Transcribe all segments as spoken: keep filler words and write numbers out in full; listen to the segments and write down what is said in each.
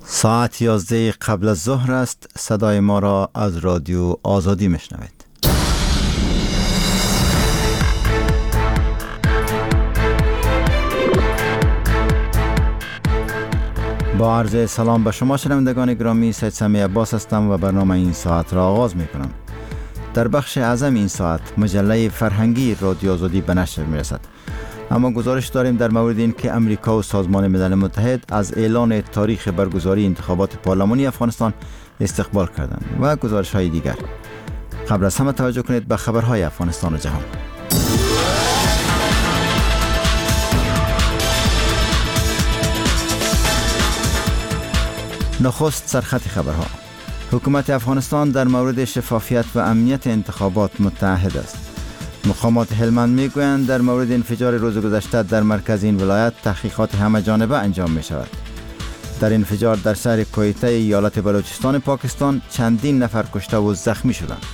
ساعت یازده قبل از ظهر است. صدای ما را از رادیو آزادی میشنوید. با عرض سلام به شما شنوندگان گرامی، سید سمی عباس هستم و برنامه این ساعت را آغاز می کنم. در بخش اعظم این ساعت مجله فرهنگی رادیو آزادی به نشر می رسد. اما گزارش داریم در مورد این که امریکا و سازمان ملل متحد از اعلان تاریخ برگزاری انتخابات پارلمانی افغانستان استقبال کردند و گزارش های دیگر. قبل از همه توجه کنید به خبرهای افغانستان و جهان. نخست سرخط خبرها. حکومت افغانستان در مورد شفافیت و امنیت انتخابات متعهد است. مقامات هلمند میگویند در مورد انفجار روز گذشته در مرکز این ولایت تحقیقات همه جانبه انجام می شود. در انفجار در شهر کویته ایالت بلوچستان پاکستان چندین نفر کشته و زخمی شدند.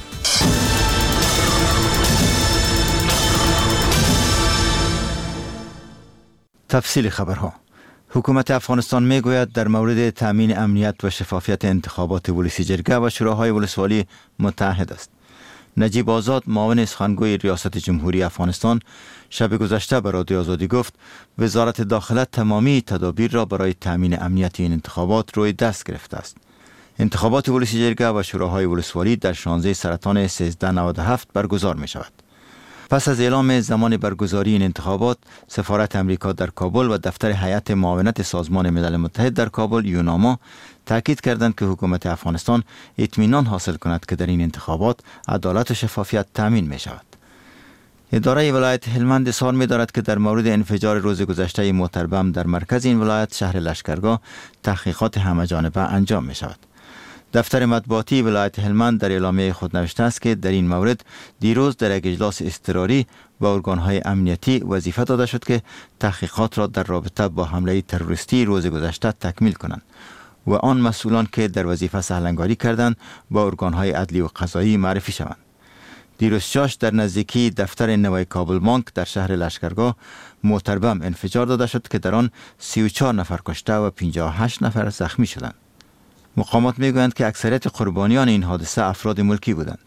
تفصیل خبرها. حکومت افغانستان میگوید در مورد تامین امنیت و شفافیت انتخابات ولسی جرگه و شوراهای ولسوالی متعهد است. نجیب آزاد، معاون سخنگوی ریاست جمهوری افغانستان، شب گذشته به رادیو آزادی گفت وزارت داخله تمامی تدابیر را برای تامین امنیت این انتخابات روی دست گرفته است. انتخابات ولسی جرگه و شوراهای ولسوالی در شانزده سرطان سیزده نود و هفت برگزار می شود. پس از اعلام زمان برگزاری این انتخابات، سفارت امریکا در کابل و دفتر هیئت معاونت سازمان ملل متحد در کابل یوناما تاکید کردند که حکومت افغانستان اطمینان حاصل کند که در این انتخابات عدالت و شفافیت تامین می شود. اداره ولایت هلمند اظهار می دارد که در مورد انفجار روز گذشته موتر بم در مرکز این ولایت شهر لشکرگاه تحقیقات همه جانبه انجام می شود. دفتر مطبوعاتی ولایت هلمند در اعلامیه خود نوشته است که در این مورد دیروز در یک اجلاس اضطراری به ارگان‌های امنیتی وظیفه داده شد که تحقیقات را در رابطه با حمله تروریستی روز گذشته تکمیل کنند و آن مسئولان که در وظیفه سهلنگاری کردند با ارگان‌های عدلی و قضایی معرفی شوند. دیروز شاش در نزدیکی دفتر نوای کابل بانک در شهر لشکرگاه موتر بم انفجار داده شد که در آن سی و چهار نفر کشته و پنجاه و هشت نفر زخمی شدند. مقامات میگویند که اکثریت قربانیان این حادثه افراد ملکی بودند.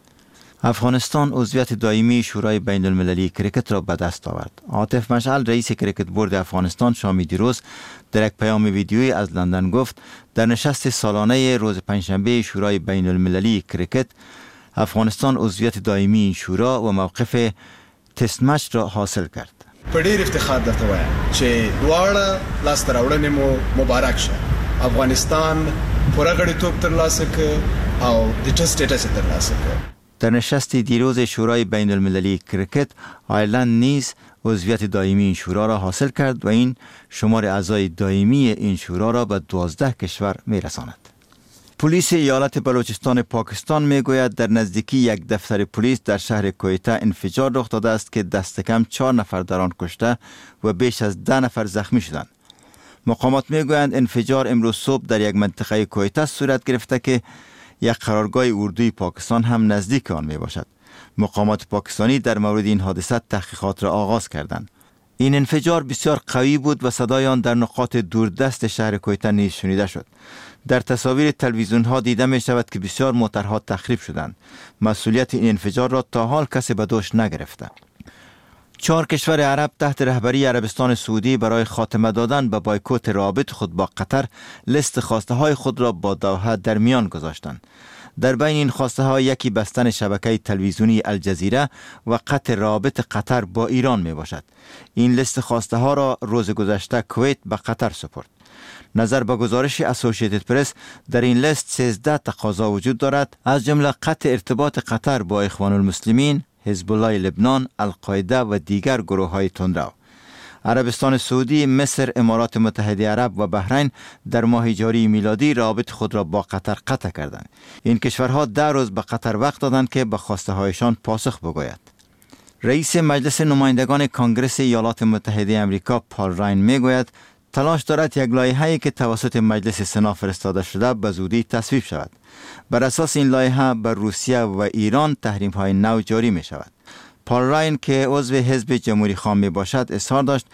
افغانستان عضویت دائمی شورای بین المللی کرکت را به دست آورد. عاطف مشعل، رئیس کرکت بورد افغانستان، شامی دیروز در یک پیام ویدیویی از لندن گفت در نشست سالانه روز پنجشنبه شورای بین المللی کرکت افغانستان عضویت دائمی این شورا و موقف تست مچ را حاصل کرد. په ډیر افتخار درته وایم چې دواړه لاسته راوړنې مو مبارک شه. افغانستان پوره غړیتوب ترلاسه کړ او د ټیسټ سټیټس ترلاسه کړ. در نشست دیروز شورای بین المللی کرکت آیرلند نیز عضویت دائمی این شورا را حاصل کرد و این شمار اعضای دائمی این شورا را به دوازده کشور میرساند. پلیس ایالت بلوچستان پاکستان میگوید در نزدیکی یک دفتر پلیس در شهر کویته انفجار رخ داده است که دست کم چهار نفر در آن کشته و بیش از ده نفر زخمی شدند. مقامات میگویند انفجار امروز صبح در یک منطقه کویته صورت گرفته که یک قرارگاه اردوی پاکستان هم نزدیک آن می باشد. مقامات پاکستانی در مورد این حادثه تحقیقات را آغاز کردند. این انفجار بسیار قوی بود و صدای آن در نقاط دوردست شهر کویته نیز شنیده شد. در تصاویر تلویزیون ها دیده می شود که بسیار موترها تخریب شدند. مسئولیت این انفجار را تا حال کسی به دوش نگرفته. چهار کشور عرب تحت رهبری عربستان سعودی برای خاتمه دادن به بایکوت روابط خود با قطر لیست خواسته های خود را با دوحه در میان گذاشتند. در بین این خواسته ها یکی بستن شبکه تلویزیونی الجزیره و قطع روابط قطر با ایران می باشد. این لیست خواسته ها را روز گذشته کویت به قطر سپرد. نظر به گزارش اسوسییتد پرس در این لیست سیزده تقاضا وجود دارد، از جمله قطع ارتباط قطر با اخوان المسلمین، حزب الله لبنان، القاعده و دیگر گروه های تندرو. عربستان سعودی، مصر، امارات متحده عرب و بحرین در ماه جاری میلادی روابط خود را با قطر قطع کردند. این کشورها ده روز به قطر وقت دادند که به خواسته هایشان پاسخ بگوید. رئیس مجلس نمایندگان کانگرس ایالات متحده آمریکا پال راین میگوید تلاش دارد یک لایحه‌ای که توسط مجلس سنا فرستاده شده به زودی تصویب شود. بر اساس این لایحه بر روسیه و ایران تحریم‌های نو جاری می شود. پال راین که عضو حزب جمهوری خواه می باشد اظهار داشت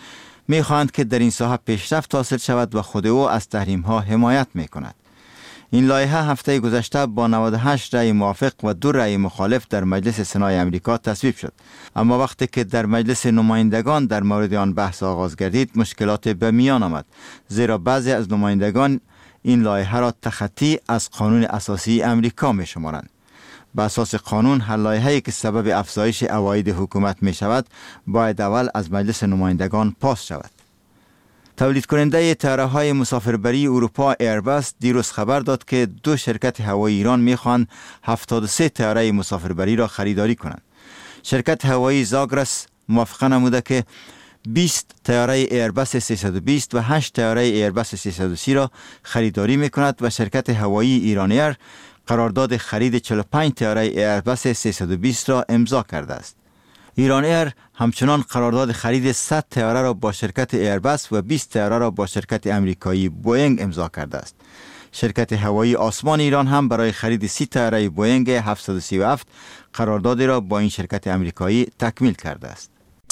می‌خواهند که در این ساحه پیشرفت حاصل شود و خود او از تحریم‌ها حمایت می‌کند. این لایحه هفته گذشته با نود و هشت رأی موافق و دو رأی مخالف در مجلس سنای امریکا تصویب شد. اما وقتی که در مجلس نمایندگان در مورد آن بحث آغاز گردید، مشکلات به میان آمد، زیرا بعضی از نمایندگان این لایحه را تخطی از قانون اساسی امریکا می شمارند. به اساس قانون، هر لایحه‌ای که سبب افزایش عواید حکومت می شود باید اول از مجلس نمایندگان پاس شود. تولید کننده طیاره‌های مسافربری اروپا ایرباس دیروز خبر داد که دو شرکت هوایی ایران می‌خواهند هفتاد و سه طیاره مسافربری را خریداری کنند. شرکت هوایی زاگرس موافقه نموده که بیست طیاره ایرباس سیصد و بیست و هشت طیاره ایرباس سیصد و سی را خریداری می‌کند و شرکت هوایی ایرانیر قرارداد خرید چهل و پنج طیاره ایرباس سیصد و بیست را امضا کرده است. ایران ایر همچنان قرارداد خرید صد طیاره را با شرکت ایرباس و بیست طیاره را با شرکت امریکایی بوئینگ امضا کرده است. شرکت هوایی آسمان ایران هم برای خرید سی طیاره بوئینگ هفتصد و سی و هفت قراردادی را با این شرکت امریکایی تکمیل کرده است.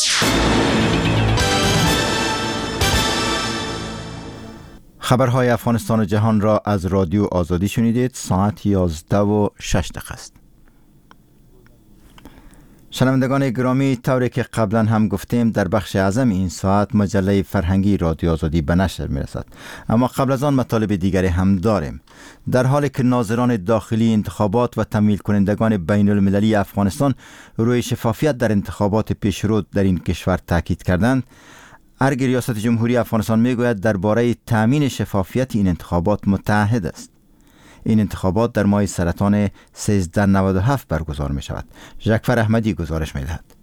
خبرهای افغانستان و جهان را از رادیو آزادی شنیدید. ساعت یازده و شش دقیقه است. شنوندگان گرامی، طوری که قبلا هم گفتیم در بخش اعظم این ساعت مجله فرهنگی رادیو آزادی به نشر میرسد. اما قبل از آن مطالب دیگری هم داریم. در حالی که ناظران داخلی انتخابات و تمویل کنندگان بین المللی افغانستان روی شفافیت در انتخابات پیشرو در این کشور تاکید کردند، ارگ ریاست جمهوری افغانستان میگوید درباره تامین شفافیت این انتخابات متعهد است. این انتخابات در ماه سرطان سیزده نود و هفت برگزار می شود. ژکفر احمدی گزارش می دهد.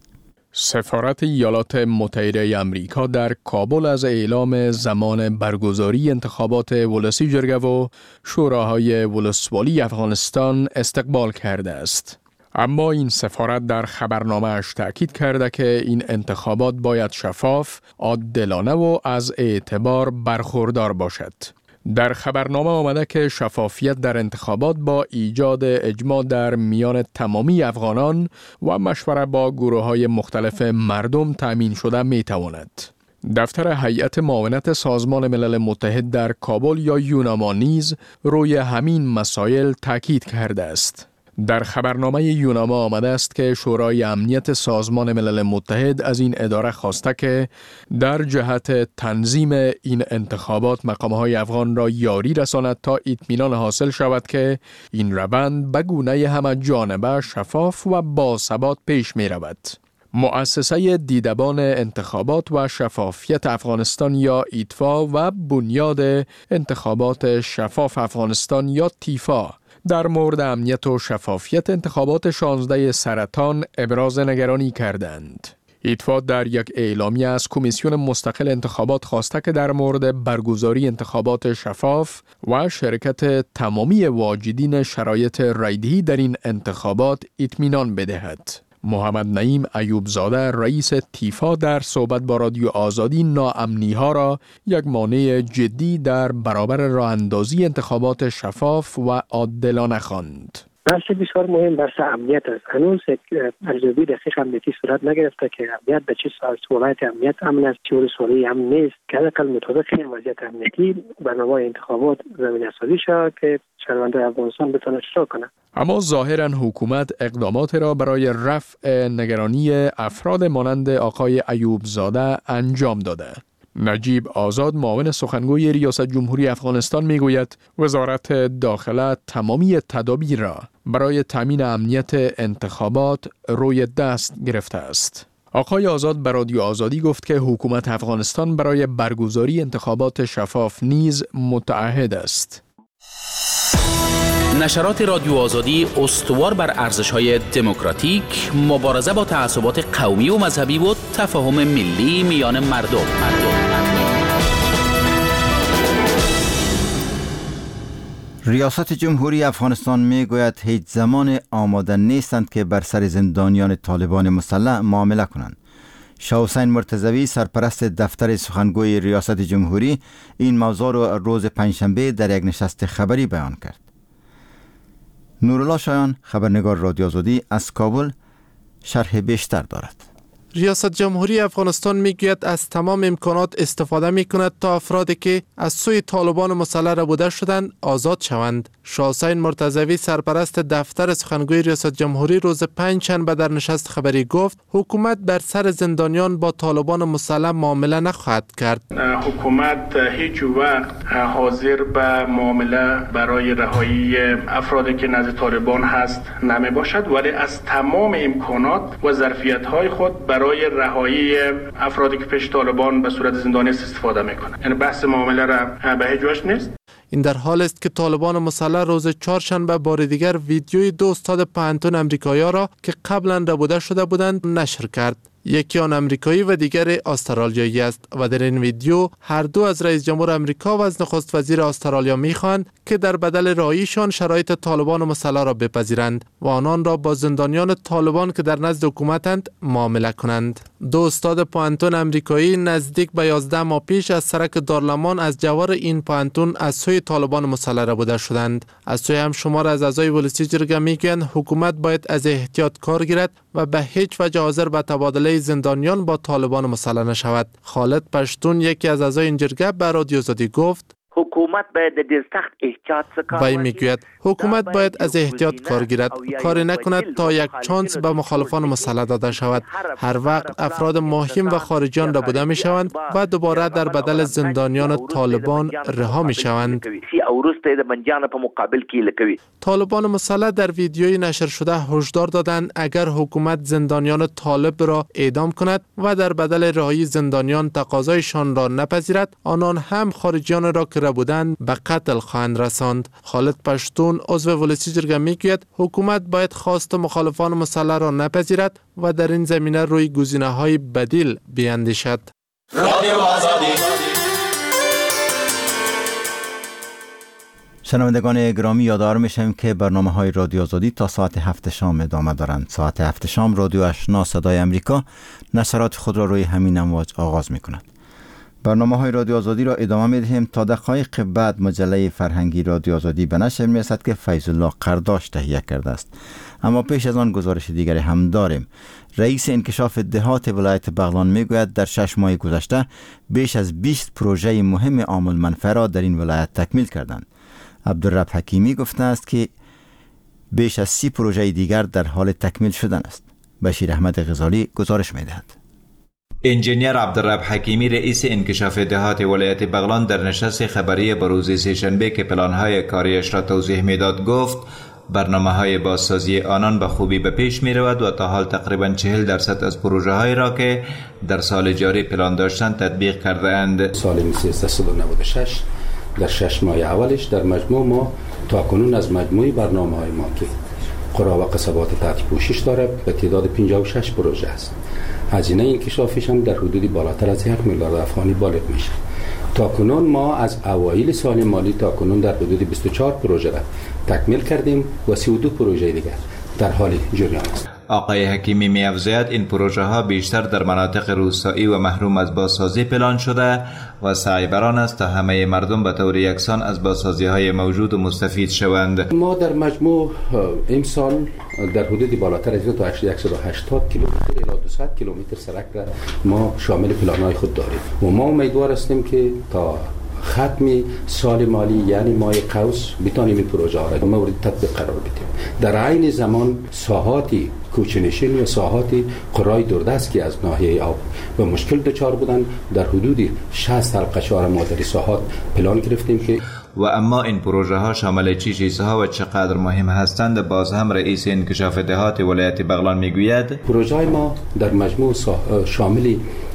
سفارت ایالات متحده آمریکا در کابل از اعلام زمان برگزاری انتخابات ولسی جرگه و شوراهای ولسوالی افغانستان استقبال کرده است. اما این سفارت در خبرنامه‌اش تأکید کرده که این انتخابات باید شفاف، عادلانه و از اعتبار برخوردار باشد. در خبرنامه آمده که شفافیت در انتخابات با ایجاد اجماع در میان تمامی افغانان و مشوره با گروه‌های مختلف مردم تأمین شده می‌تواند. دفتر هیئت معاونت سازمان ملل متحد در کابل یا یوناما نیز روی همین مسائل تاکید کرده است. در خبرنامه یوناما آمده است که شورای امنیت سازمان ملل متحد از این اداره خواسته که در جهت تنظیم این انتخابات مقام‌های افغان را یاری رساند تا اطمینان حاصل شود که این روند به گونه همه جانبه شفاف و باثبات پیش می رود. مؤسسه دیدبان انتخابات و شفافیت افغانستان یا ایتفا و بنیاد انتخابات شفاف افغانستان یا تیفا در مورد امنیت و شفافیت انتخابات شانزده سرطان ابراز نگرانی کردند. ایتفا در یک اعلامیه از کمیسیون مستقل انتخابات خواسته که در مورد برگزاری انتخابات شفاف و شرکت تمامی واجدین شرایط رایدهی در این انتخابات اطمینان بدهد. محمد نعیم ایوب زاده رئیس تیفا در صحبت با رادیو آزادی ناامنی ها را یک مانع جدی در برابر راه اندازی انتخابات شفاف و عادلانه خواند. بحث بسیار مهم بحث امنیت است. هنوز ارزیابی دقیق امنیتی صورت نگرفته که امنیت به چه صورت امنیت امن است، چه ولسوالی امن نیست، که حداقل مطابق این وضعیت امنیتی برنامه انتخابات زمینه سازی شود که شهروندان افغانستان بتوانند اشتراک کنند. اما ظاهراً حکومت اقدامات را برای رفع نگرانی افراد مانند آقای ایوب زاده انجام داده. نجیب آزاد معاون سخنگوی ریاست جمهوری افغانستان میگوید وزارت داخله تمامی تدابیر را برای تامین امنیت انتخابات روی دست گرفته است. آقای آزاد به رادیو آزادی گفت که حکومت افغانستان برای برگزاری انتخابات شفاف نیز متعهد است. نشرات رادیو آزادی استوار بر ارزش‌های دموکراتیک، مبارزه با تعصبات قومی و مذهبی و تفاهم ملی میان مردم. مردم. ریاست جمهوری افغانستان میگوید هیچ زمان آماده نیستند که بر سر زندانیان طالبان مسلح معامله کنند. شاه حسین مرتضوی سرپرست دفتر سخنگوی ریاست جمهوری این موضوع را روز پنجشنبه در یک نشست خبری بیان کرد. نورالله شایان خبرنگار رادیو آزادی از کابل شرح بیشتر دارد. ریاست جمهوری افغانستان میگوید از تمام امکانات استفاده میکند تا افرادی که از سوی طالبان مسلح ربوده شدند آزاد شوند. شاه حسین مرتضوی سرپرست دفتر سخنگوی ریاست جمهوری روز پنجشنبه در نشست خبری گفت حکومت بر سر زندانیان با طالبان مسلح معامله نخواهد کرد. حکومت هیچ وقت حاضر به معامله برای رهایی افرادی که نزد طالبان هست نمی باشد، ولی از تمام امکانات و ظرفیت‌های خود برای رهایی افرادی که پیش طالبان به صورت زندانی استفاده میکنه. یعنی بحث معامله را به هیچ وجه نیست. این در حال است که طالبان مسلح روز چهارشنبه بار دیگر ویدیوی دو استاد پانتون امریکایی را که قبلا ربوده شده بودند نشر کرد. یکی آن امریکایی و دیگر استرالیایی است و در این ویدیو هر دو از رئیس جمهور امریکا و از نخست وزیر استرالیا میخواهند که در بدل رهاییشان شرایط طالبان مسلح را بپذیرند و آنان را با زندانیان طالبان که در نزد حکومتند معامله کنند. دو استاد پانتون امریکایی نزدیک به یازده ماه پیش از سرک دارلمان از جوار این پانتون از سوی طالبان مسلح ربوده شدند. از سوی هم شمار از اعضای ولسی جرگه میگویند حکومت باید از احتیاط کار گیرد و به هیچ وجه حاضر به تبادله زندانیان با طالبان مسلح نشود. خالد پشتون یکی از اعضای این جرگه به رادیو آزادی گفت حکومت باید در سخت احتیاط کار وی میگوید حکومت باید از احتیاط کار گیرد، کاری نکند تا یک چانس به مخالفان مسلح داده شود. هر وقت افراد مهم و خارجیان را بوده می شوند و دوباره در بدل زندانیان طالبان رها می شوند. طالبان مسلح در ویدیوی نشر شده هشدار دادند اگر حکومت زندانیان طالب را اعدام کند و در بدل رهایی زندانیان تقاضایشان را نپذیرد، آنان هم خارجیان را که بودند به قتل خواهند رساند. خالد پشتون عضو ولسی جرگه میگوید حکومت باید خواست مخالفان مسلح را نپذیرد و در این زمینه روی گزینه‌های بدیل بیاندیشد. شنوندگان گرامی یادآور میشیم که برنامه های رادیو آزادی تا ساعت هفت شام ادامه دارند. ساعت هفت شام رادیو آشنا صدای امریکا نشرات خود را روی همین امواج آغاز میکند. برنامه های رادیو آزادی را ادامه میدهیم. تا دقایق بعد مجله فرهنگی رادیو آزادی به نشر میرسد که فیض الله قرداش تهیه کرده است. اما پیش از آن گزارش دیگری هم داریم. رئیس انکشاف دهات ولایت بغلان میگوید در شش ماه گذشته بیش از بیست پروژه مهم عامل منفعه را در این ولایت تکمیل کردند. عبدالرب حکیمی گفته است که بیش از سی پروژه دیگر در حال تکمیل شدن است. بشیر احمد غزالی گزارش میدهد. انجینیر عبدالرب حکیمی رئیس انکشاف دهات ولایت بغلان در نشست خبری بروز سه‌شنبه که پلان‌های کاریش را توضیح میداد گفت برنامه‌های بازسازی آنان به خوبی به پیش می رود و تا حال تقریباً چهل درصد از پروژه‌های را که در سال جاری پلان داشتند تطبیق کرده اند. سال سیزده و نود و شش در شش ماه اولش در مجموع ما تا کنون از مجموعی برنامه‌های ما که قرا و قصبات تحت پوشش دارد به تعداد پنجاه و شش پروژه است. هزینه انکشافش هم در حدودی بالاتر از یک میلیارد افغانی بالغ میشه. تا کنون ما از اوایل سال مالی تا کنون در حدود بیست و چهار پروژه را تکمیل کردیم و سی و دو پروژه دیگر در حال جریان است. آقای حکیمی می‌افزاید این پروژه ها بیشتر در مناطق روستایی و محروم از بازسازی پلان شده و سعی بر آن است تا همه مردم به طور یکسان از بازسازی های موجود و مستفید شوند. ما در مجموع امسال در حدودی بالاتر از صد و هشتاد کیلومتر الی دویست کیلومتر سرک را ما شامل پلان های خود داریم و ما امیدوار هستیم که تا ختم سال مالی یعنی ماه قوس بتانیم این پروژه را مورد تطبیق قرار بدیم. در عین زمان ساحاتی کوچنشین و ساحاتی قرای دوردست که از ناحیه آب به مشکل دچار بودند در حدود شصت حلقه شهر مادری ساحات پلان گرفتیم که و اما این پروژه ها شامل چه چیزها و چقدر مهم هستند باز هم رئیس انکشاف دهات ولایت بغلان میگوید. پروژه ما در مجموع شامل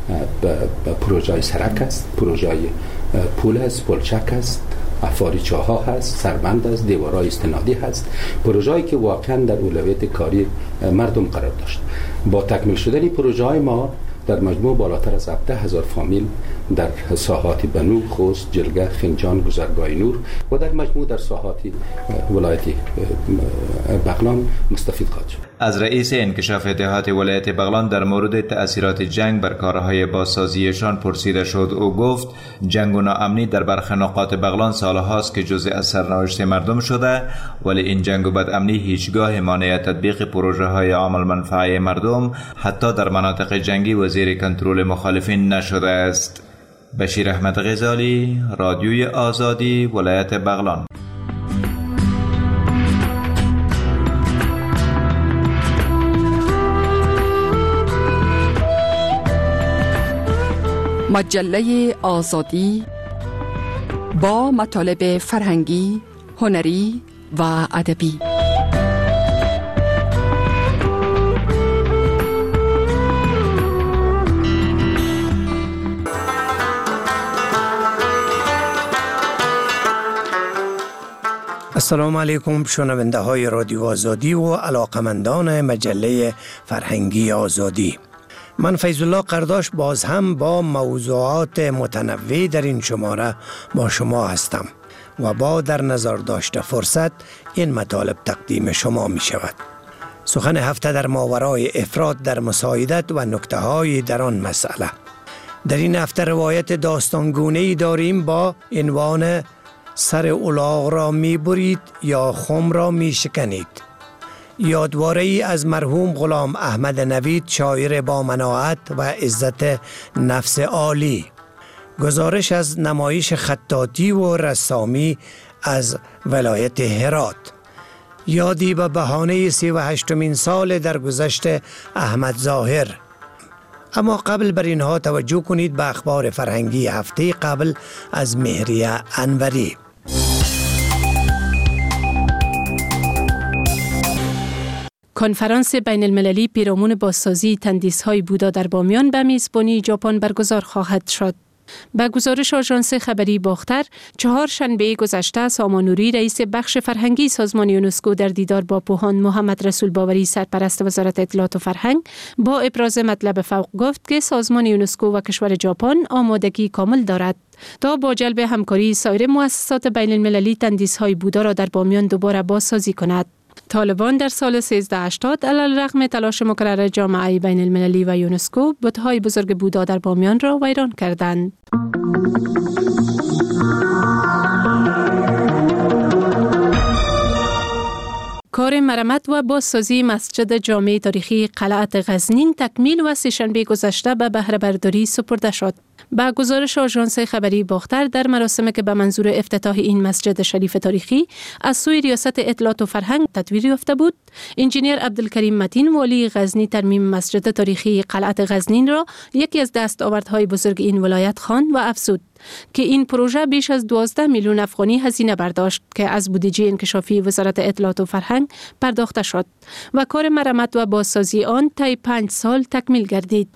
پروژه سرک است، پروژه پول است، پلچک است، افاری چاها هست، سربند است، دیوارهای استنادی هست، پروژه‌ای که واقعا در اولویت کاری مردم قرار داشت. با تکمیل شدن پروژه های ما در مجموع بالاتر از هفده هزار فامیل در ساحات بنو، خوست، جلگه، خنجان، گذرگاه نور و در مجموع در ساحات ولایت بغلان مستفید خواهد شد. از رئیس انکشاف دهات ولایت بغلان در مورد تأثیرات جنگ بر کارهای بازسازیشان پرسیده شد. او گفت جنگ و ناامنی در برخی نقاط بغلان سالهاست که جزء از سرنوشت مردم شده، ولی این جنگ و بدامنی هیچگاه مانع تطبیق پروژه های عامل منفعه مردم حتی در مناطق جنگی و زیر کنترل مخالفین نشده است. بشیر احمد غزالی، رادیوی آزادی، ولایت بغلان. مجله آزادی با مطالب فرهنگی، هنری و ادبی. السلام علیکم شنونده های رادیو آزادی و علاقمندان مجله فرهنگی آزادی. من فیض الله قرداش باز هم با موضوعات متنوع در این شماره با شما هستم و با در نظر داشته فرصت این مطالب تقدیم شما می شود. سخن هفته در ماورای افراد در مساعدت و نکته های در آن مسئله. در این هفته روایت داستانگونه‌ای داریم با عنوان سر الاغ را می برید یا خم را می شکنید. یادواره‌ای از مرحوم غلام احمد نوید، شاعر با مناعت و عزت نفس عالی. گزارش از نمایش خطاطی و رسامی از ولایت هرات. یادی به بهانه سی و هشتمین سال درگذشت احمد ظاهر. اما قبل بر اینها توجه کنید به اخبار فرهنگی هفته قبل از مهریه انوری. کنفرانس بین المللی پیرامون بازسازی تندیس‌های بودا در بامیان به میزبانی ژاپن برگزار خواهد شد. به گزارش آژانس خبری باختر، چهارشنبه گذشته سامانوری رئیس بخش فرهنگی سازمان یونسکو در دیدار با پوهان محمد رسول باوری سرپرست وزارت اطلاعات و فرهنگ با ابراز مطلب فوق گفت که سازمان یونسکو و کشور ژاپن آمادگی کامل دارد تا با جلب همکاری سایر مؤسسات بین المللی تندیس‌های بودا را در بامیان دوباره بازسازی کند. طالبان در سال سیزده هشتاد علی رغم تلاش مکرر جامعه بین المللی و یونسکو بت‌های بزرگ بودا در بامیان را ویران کردند. کار مرمت و بازسازی مسجد جامع تاریخی قلعت غزنین تکمیل و سه‌شنبه گذشته به بهره برداری سپرده شد. با گزارش آژانس خبری باختر، در مراسمی که به منظور افتتاح این مسجد شریف تاریخی از سوی ریاست اطلاعات و فرهنگ تدویر یافته بود، انجینیر عبدالکریم متین والی غزنی ترمیم مسجد تاریخی قلعت غزنین را یکی از دستاوردهای بزرگ این ولایت خواند و افزود که این پروژه بیش از دوازده میلیون افغانی هزینه برداشت که از بودجه انکشافی وزارت اطلاعات و فرهنگ پرداخته شد و کار مرمت و بازسازی آن طی پنج سال تکمیل گردید.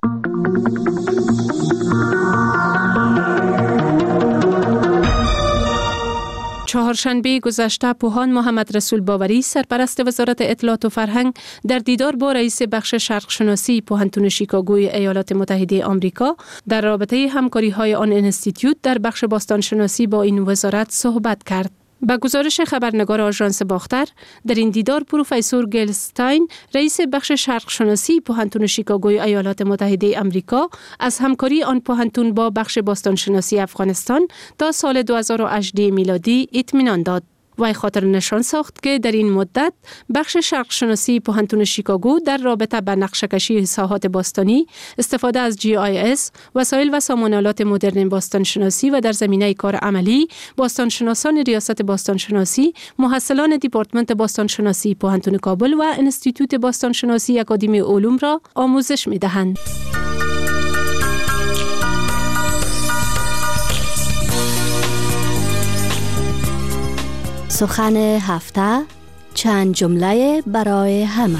چهارشنبه گذشته پوهان محمد رسول باوری سرپرست وزارت اطلاعات و فرهنگ در دیدار با رئیس بخش شرق شناسی پوهنتون شیکاگوی ایالات متحده آمریکا در رابطه همکاری‌های آن انستیتیوت در بخش باستان شناسی با این وزارت صحبت کرد. با گزارش خبرنگار آژانس باختر، در این دیدار پروفسور گلستاین رئیس بخش شرق شناسی پوهنتون شیکاگوی ایالات متحده آمریکا از همکاری آن پوهنتون با بخش باستان شناسی افغانستان تا سال دو هزار و هجده میلادی اطمینان داد. وی خاطر نشان ساخت که در این مدت بخش شرق شناسی پوهنتون شیکاگو در رابطه با نقشه‌کشی ساحات باستانی، استفاده از جی آی اس، وسایل و سامان‌آلات مدرن باستان شناسی و در زمینه کار عملی باستان شناسان ریاست باستان شناسی، محصلان دیپارتمنت باستان شناسی پوهنتون کابل و انستیتوت باستان شناسی اکادمی علوم را آموزش می‌دهند. سخن هفته، چند جمله برای همه.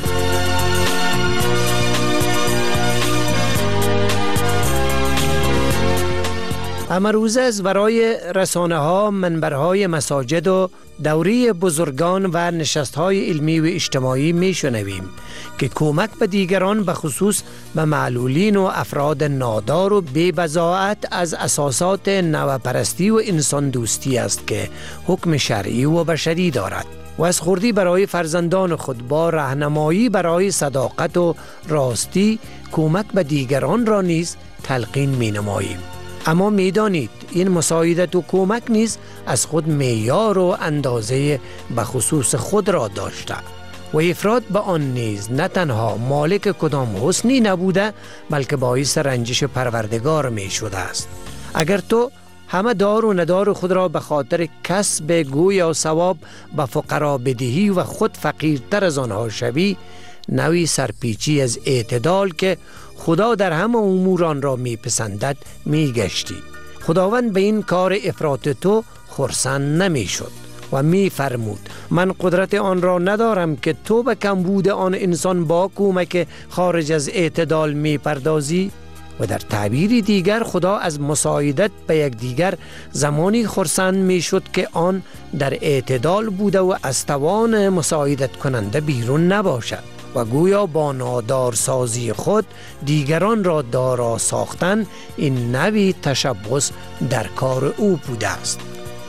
امروزه از برای رسانه ها، منبرهای مساجد و دوری بزرگان و نشست های علمی و اجتماعی می شنویم که کمک به دیگران به خصوص به معلولین و افراد نادار و بی بضاعت از اساسات نوپرستی و انسان دوستی است که حکم شرعی و بشری دارد و از خردی برای فرزندان خود با راهنمایی برای صداقت و راستی کمک به دیگران را نیز تلقین می نماییم. اما می دانید این مساعدت و کمک نیز از خود معیار و اندازه به خصوص خود را داشته و افراد به آن نیز نه تنها مالک کدام حسنی نبوده بلکه باعث رنجش پروردگار می شده است. اگر تو همه دار و ندار خود را به خاطر کسب گویا ثواب به فقرا بدهی و خود فقیرتر از آنها شوی، نوی سرپیچی از اعتدال که خدا در همه امور آن را می پسندد می گشتی. خداوند به این کار افراط تو خرسند نمی شد و می فرمود من قدرت آن را ندارم که تو به کمبود آن انسان با کمک خارج از اعتدال می پردازی. و در تعبیر دیگر خدا از مساعدت به یک دیگر زمانی خرسند می شد که آن در اعتدال بوده و از توان مساعدت کننده بیرون نباشد و گویا با نادارسازی خود دیگران را دارا ساختن این نوی تشبث در کار او بوده است.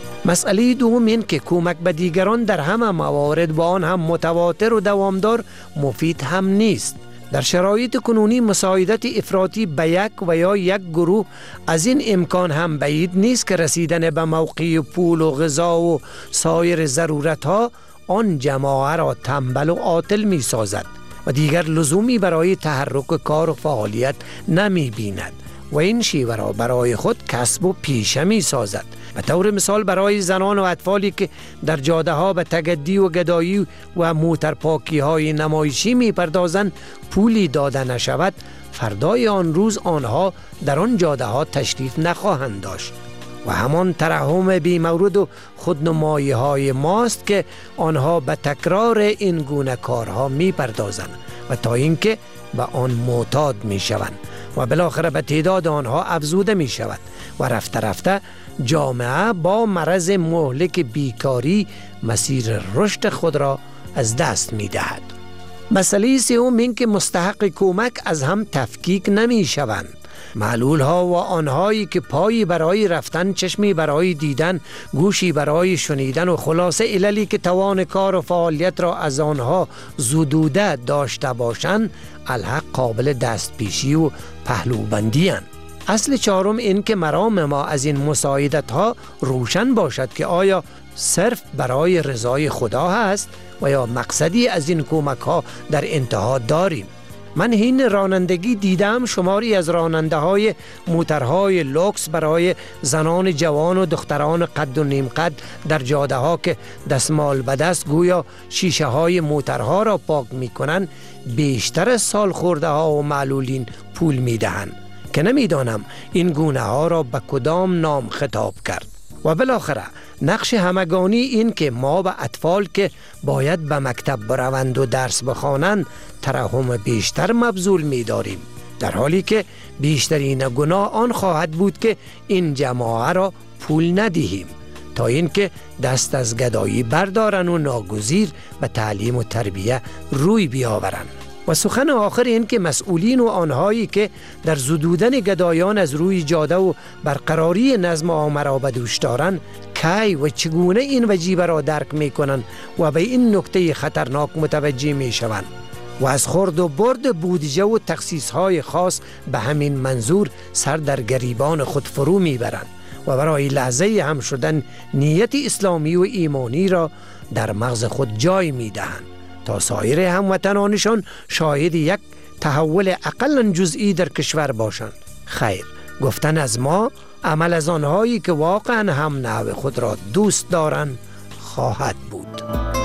مسئله دوم این که کمک به دیگران در همه موارد با آن هم متواتر و دوامدار مفید هم نیست. در شرایط کنونی مساعدت افراطی به یک و یا یک گروه از این امکان هم بعید نیست که رسیدن به موقع پول و غذا و سایر ضرورت ها آن جماعه را تنبل و عاطل می سازد و دیگر لزومی برای تحرک کار و فعالیت نمی بیند و این شیوه را برای خود کسب و پیشه می سازد. به طور مثال برای زنان و اطفالی که در جاده ها به تگدی و گدایی و موترپاکی های نمایشی می پردازند پولی داده نشود، فردای آن روز آنها در آن جاده ها تشریف نخواهند داشت و همان ترحم بی مورد و خودنمایی های ماست که آنها به تکرار این گونه کارها می پردازند و تا اینکه به آن معتاد می شوند و بالاخره به تعداد آنها افزوده می شود و رفته رفته جامعه با مرض مهلک بیکاری مسیر رشد خود را از دست می دهد. مسئله سوم این که مستحق کمک از هم تفکیک نمی شوند. معلول ها و آنهایی که پایی برای رفتن، چشمی برای دیدن، گوشی برای شنیدن و خلاصه عللی که توان کار و فعالیت را از آنها زدوده داشته باشند، الحق قابل دست پیشی و پهلوبندی اند. اصل چهارم این که مرام ما از این مساعدت ها روشن باشد که آیا صرف برای رضای خدا هست و یا مقصدی از این کمک ها در انتها داریم. من این رانندگی دیدم شماری از راننده های موترهای لوکس برای زنان جوان و دختران قد و نیم قد در جاده ها که دستمال به دست گویا شیشه های موترها را پاک می کنند بیشتر از سال خورده ها و معلولین پول می دهند که نمیدانم این گونه ها را به کدام نام خطاب کرد. و بالاخره نقش همگانی این که ما به اطفال که باید به مکتب بروند و درس بخوانند ترحم بیشتر مبذول می داریم، در حالی که بیشترین گناه آن خواهد بود که این جماعه را پول ندهیم تا اینکه دست از گدایی بردارن و ناگزیر به تعلیم و تربیه روی بیاورند. و سخن آخر این که مسئولین و آنهایی که در زدودن گدایان از روی جاده و برقراری نظم عامه را به دوش دارند کی و چگونه این وجیبه را درک می کنند و به این نکته خطرناک متوجه می شوند و از خورد و برد بودجه و تخصیص های خاص به همین منظور سر در گریبان خود فرو می برند و برای لحظه هم شدن نیت اسلامی و ایمانی را در مغز خود جای می دهند تا سایر هموطنانشان شاهد یک تحول اقلا جزئی در کشور باشند. خیر، گفتن از ما عمل از آنهایی که واقعا هم نوع خود را دوست دارند خواهد بود.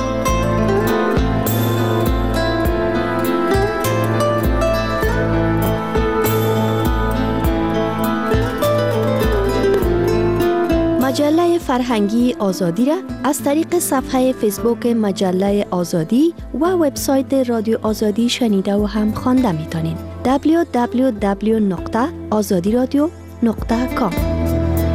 مجله فرهنگی آزادی را از طریق صفحه فیسبوک مجله آزادی و وبسایت رادیو آزادی شنیده و هم خوانده میتونین. دبلیو دبلیو دبلیو دات آزادی رادیو دات کام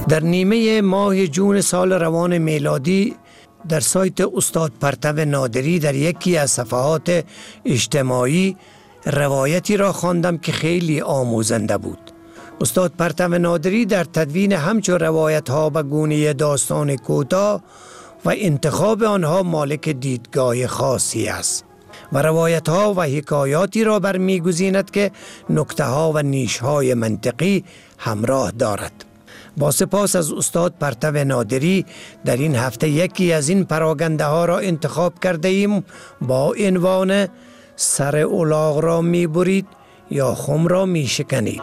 در نیمه ماه جون سال روان میلادی در سایت استاد پرتو نادری در یکی از صفحات اجتماعی روایتی را خواندم که خیلی آموزنده بود. استاد پرتو نادری در تدوین همچون روایت ها به گونه داستان کوتاه و انتخاب آنها مالک دیدگاه خاصی است و روایت ها و حکایاتی را برمیگزیند که نکته ها و نیش های منطقی همراه دارد. با سپاس از استاد پرتو نادری در این هفته یکی از این پراگنده ها را انتخاب کرده ایم با عنوان سر الاغ را می برید یا خم را می شکنید.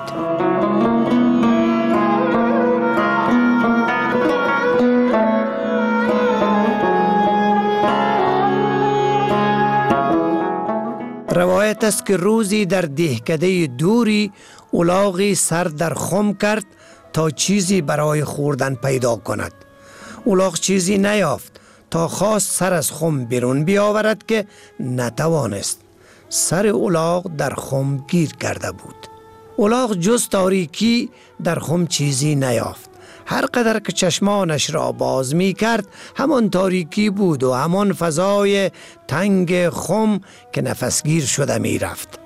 روایت است که روزی در دهکده دوری الاغی سر در خم کرد تا چیزی برای خوردن پیدا کند. الاغ چیزی نیافت تا خواست سر از خم بیرون بیاورد که نتوانست. سر الاغ در خم گیر کرده بود. الاغ جز تاریکی در خم چیزی نیافت. هر قدر که چشمانش را باز می کرد همان تاریکی بود و همان فضای تنگ خم که نفسگیر شده می رفت.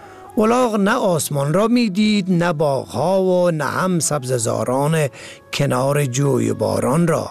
الاغ نه آسمان را می دید، نه باغها و نه هم سبززاران کنار جوی باران را.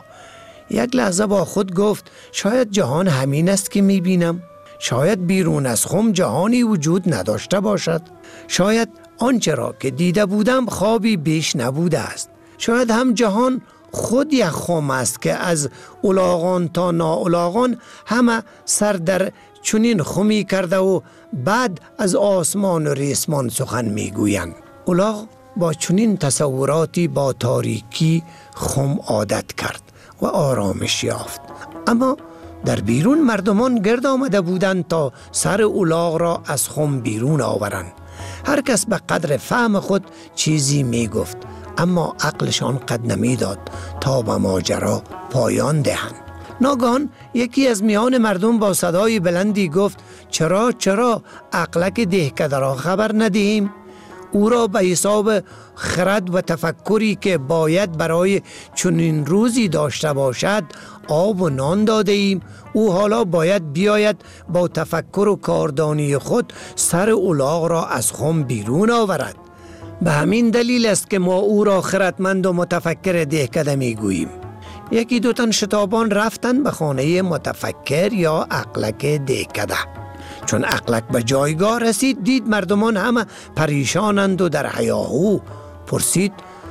یک لحظه با خود گفت شاید جهان همین است که می بینم. شاید بیرون از خم جهانی وجود نداشته باشد. شاید آنچه را که دیده بودم خوابی بیش نبوده است. شاید هم جهان خود یک خم است که از الاغان تا ناالاغان همه سر در چنین خمی کرده و بعد از آسمان و ریسمان سخن میگویند. الاغ با چنین تصوراتی با تاریکی خم عادت کرد و آرامش یافت. اما در بیرون مردمان گرد آمده بودند تا سر الاغ را از خم بیرون آورند. هر کس به قدر فهم خود چیزی می گفت، اما عقلشان قد نمی داد تا به ماجرا پایان دهند. ناگهان یکی از میان مردم با صدای بلندی گفت چرا چرا عقلک دهکده را خبر ندهیم؟ او را به حساب خرد و تفکری که باید برای چنین روزی داشته باشد آب و نان داده ایم. او حالا باید بیاید با تفکر و کاردانی خود سر الاغ را از خم بیرون آورد. به همین دلیل است که ما او را خردمند و متفکر دهکده می گوییم. یکی دو تن شتابان رفتن به خانه متفکر یا عقلک دهکده. چون عقلک به جایگاه رسید دید مردمان همه پریشانند و در هیاهو. پرسید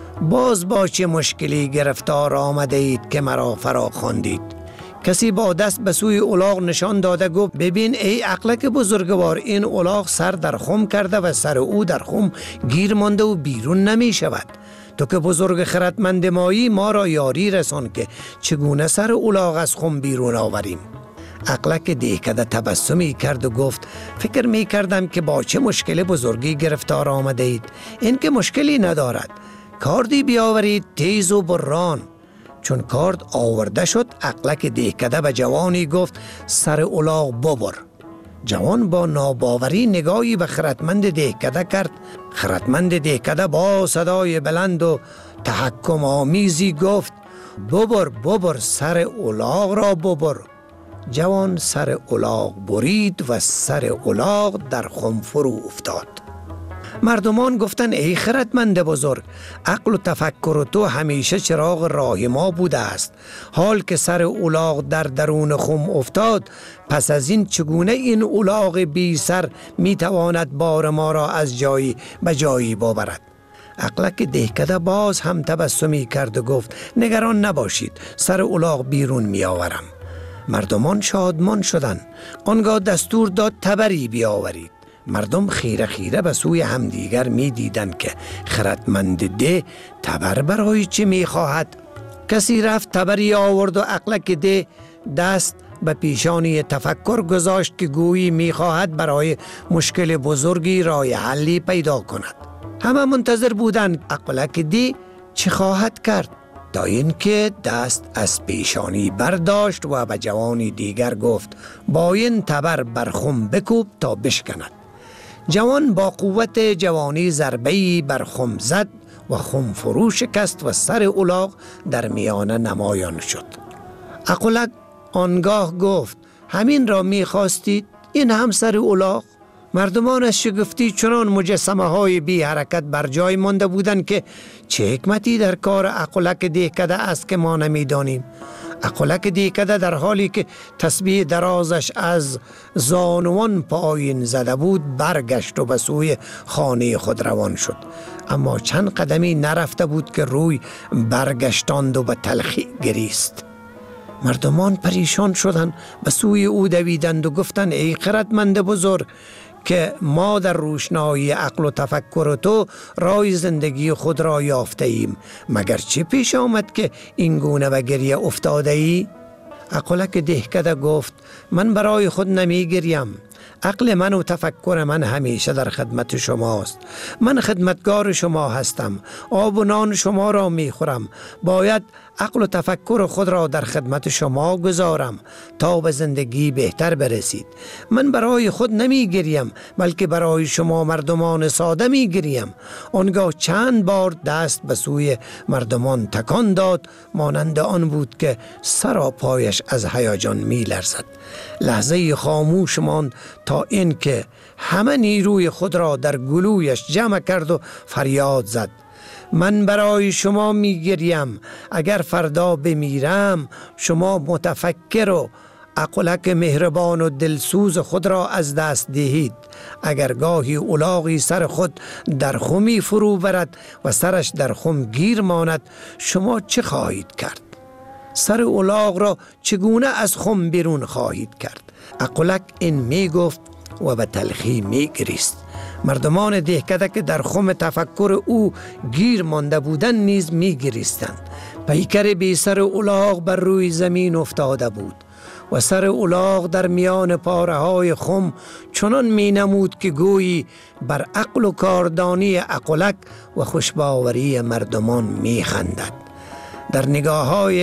باز با چه مشکلی گرفتار آمده اید که مرا فرا خواندید؟ کسی با دست به سوی الاغ نشان داده گفت ببین ای عقلک بزرگوار، این الاغ سر در خم کرده و سر او در خم گیر مانده و بیرون نمی شود. تو که بزرگ خردمند مایی ما را یاری رسان که چگونه سر الاغ از خم بیرون آوریم. عقلک دهکده تبسمی کرد و گفت فکر می کردم که با چه مشکل بزرگی گرفتار آمده اید. این که مشکلی ندارد، کاردی بیاورید تیز و بران. چون کارد آورده شد عقلک دهکده به جوانی گفت سر الاغ ببر. جوان با ناباوری نگاهی به خردمند دهکده کرد. خردمند دهکده با صدای بلند و تحکم آمیزی گفت ببر ببر سر الاغ را ببر. جوان سر الاغ برید و سر الاغ در خم فرو افتاد. مردمان گفتن ای خردمند بزرگ، عقل و تفکر و تو همیشه چراغ راه ما بوده است. حال که سر الاغ در درون خم افتاد، پس از این چگونه این الاغ بی سر می تواند بار ما را از جایی به جایی ببرد؟ عقلک دهکده باز هم تبسمی کرد و گفت نگران نباشید، سر الاغ بیرون می آورم. مردمان شادمان شدند. آنگاه دستور داد تبری بیاورید. مردم خیره خیره به سوی همدیگر می دیدند که خردمند ده تبر برای چه می خواهد. کسی رفت تبری آورد و عقلک ده دست به پیشانی تفکر گذاشت که گویی می خواهد برای مشکل بزرگی راه حلی پیدا کند. همه منتظر بودند عقلک ده چه خواهد کرد، تا اینکه دست از پیشانی برداشت و به جوانی دیگر گفت با این تبر بر خم بکوب تا بشکند. جوان با قوت جوانی ضربه‌ای بر خم زد و خم فرو شکست و سر الاغ در میانه نمایان شد. اقلک آنگاه گفت همین را می خواستید؟ این هم سر الاغ؟ مردمان از شگفتی چنان مجسمه های بی حرکت بر جای مانده بودند که چه حکمتی در کار اقلک دهکده است که ما نمی دانیم. اقلک دهکده در حالی که تسبیح درازش از زانوان پایین زده بود برگشت و به سوی خانه خود روان شد، اما چند قدمی نرفته بود که روی برگشتاند و به تلخی گریست. مردمان پریشان شدند، به سوی او دویدند و گفتند ای خردمند بزرگ که ما در روشنایی عقل و تفکر تو رای زندگی خود را یافته ایم، مگر چه پیش آمد که این گونه به گریه افتاده ای؟ اقلک دهکده گفت من برای خود نمی گریم، عقل من و تفکر من همیشه در خدمت شماست. من خدمتگار شما هستم، آب و نان شما را می خورم، باید عقل و تفکر خود را در خدمت شما گذارم تا به زندگی بهتر برسید. من برای خود نمی گریم بلکه برای شما مردمان ساده می گریم. آنگاه چند بار دست به سوی مردمان تکان داد، مانند آن بود که سراپایش از هیجان می لرزد. لحظه خاموش ماند تا این که همه نیروی خود را در گلویش جمع کرد و فریاد زد من برای شما می گریم، اگر فردا بمیرم شما متفکر و اقلک مهربان و دلسوز خود را از دست دهید. اگر گاهی الاغی سر خود در خمی فرو برد و سرش در خم گیر ماند شما چه خواهید کرد؟ سر الاغ را چگونه از خم بیرون خواهید کرد؟ اقلک این می گفت و به تلخی می گریست. مردمان دهکده که در خم تفکر او گیر مانده بودند نیز می گریستند. پیکر بی سر الاغ بر روی زمین افتاده بود و سر الاغ در میان پاره های خم چنان می نمود که گویی بر عقل و کاردانی اقلک و خوشباوری مردمان می خندد. در نگاه های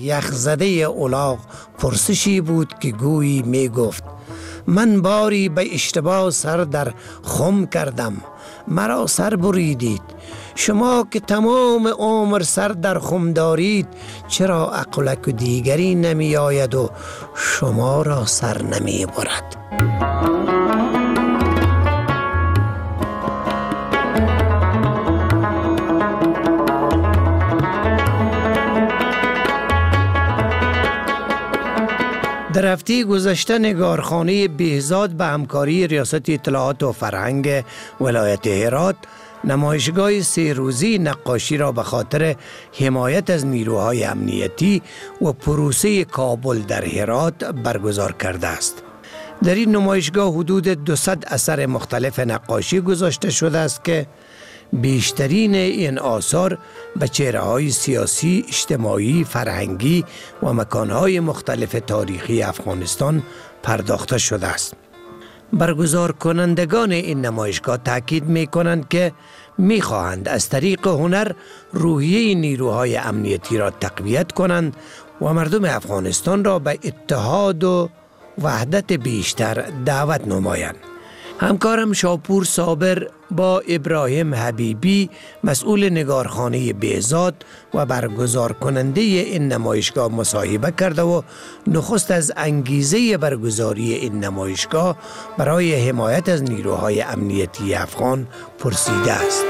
یخزده الاغ پرسشی بود که گویی می گفت من باری به اشتباه سر در خم کردم، مرا سر بریدید. شما که تمام عمر سر در خم دارید چرا اقلک دیگری نمی آید و شما را سر نمی برد؟ در هفته گذشته نگارخانه بهزاد به همکاری ریاست اطلاعات و فرهنگ ولایت هرات نمایشگاه سه روزی نقاشی را به خاطر حمایت از نیروهای امنیتی و پروسه کابل در هرات برگزار کرده است. در این نمایشگاه حدود دویست اثر مختلف نقاشی گذاشته شده است که بیشترین این آثار به چهره‌های سیاسی، اجتماعی، فرهنگی و مکانهای مختلف تاریخی افغانستان پرداخته شده است. برگزار کنندگان این نمایشگاه تاکید می کنند که می خواهند از طریق هنر روحیه نیروهای امنیتی را تقویت کنند و مردم افغانستان را به اتحاد و وحدت بیشتر دعوت نمایند. همکارم شاپور صابر با ابراهیم حبیبی مسئول نگارخانه بهزاد و برگزار کننده این نمایشگاه مصاحبه کرده و نخست از انگیزه برگزاری این نمایشگاه برای حمایت از نیروهای امنیتی افغان پرسیده است.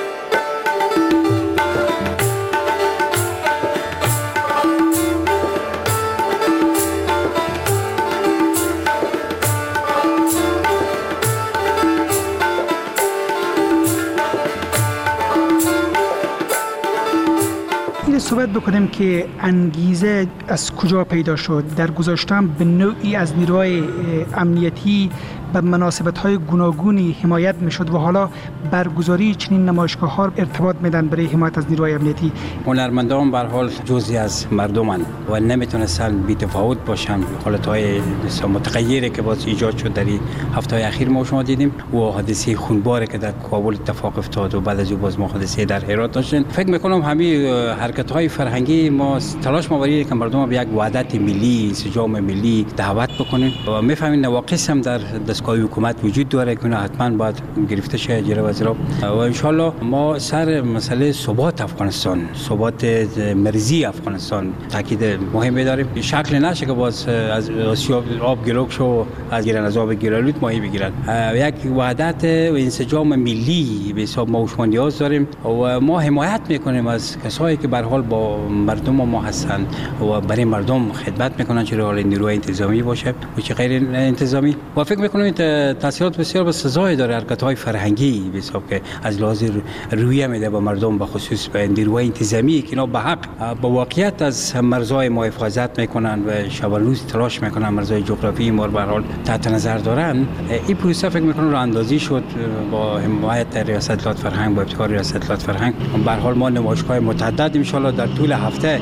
صحبت بکنیم که انگیزه از کجا پیدا شد. در گذاشتن به نوعی از نیروهای امنیتی به مناسبت‌های گوناگونی حمایت می‌شد و حالا برگزاری چنین نمایشگاه‌ها ارتباط میدن برای حمایت از نیروهای امنیتی. هنرمندان به هر حال جزئی از مردمن و نمیتونستن بی‌تفاوت باشن. حالت‌های متغیری که باز ایجاد شد در هفته‌های اخیر ما شما دیدیم و حادثه خونباری که در کابل اتفاق افتاد و بعد از اون باز ما حادثه در هرات داشتیم. فکر می‌کنم همین حرکت‌های فرهنگی ما تلاش ما که مردم به یک وحدت ملی، انسجام ملی دعوت بکنیم و می‌فهمیم نواقص هم در دستگاه حکومت وجود داره که حتما باید گرفته شه جلوی وزرا و ان شاء الله ما سر مسئله ثبات افغانستان، ثبات مرزی افغانستان تاکید مهمی داریم. شکل نشه که باز از آسیاب آب گلوک شو از گیرن از آب گلالود ماهی بگیرن. یک وحدت و انسجام ملی به حساب ما شما نیاز داریم و ما حمایت میکنیم از کسایی که به هر حال با مردم ما هستند و برای مردم خدمت میکنن، چه حال نیروی انتظامی باشه و چه غیر انتظامی. و فکر میکنم تاثیرات بسیار به سزای داره حرکت‌های فرهنگی به حساب که از لحاظ رویه میده به مردم، به خصوص به نیروی انتظامی که اینا به حق با واقعیت از مرزهای ما حفاظت میکنن و شب و روز تلاش میکنن مرزهای جغرافیایی ما رو به هر حال تحت نظر دارن. این پروسه فکر میکنم راه اندازی شد با حمایت ریاست الهات فرهنگ با ابتکار ریاست الهات فرهنگ. به هر حال ما نمایشگاه متعدد ان شاء الله در طول هفته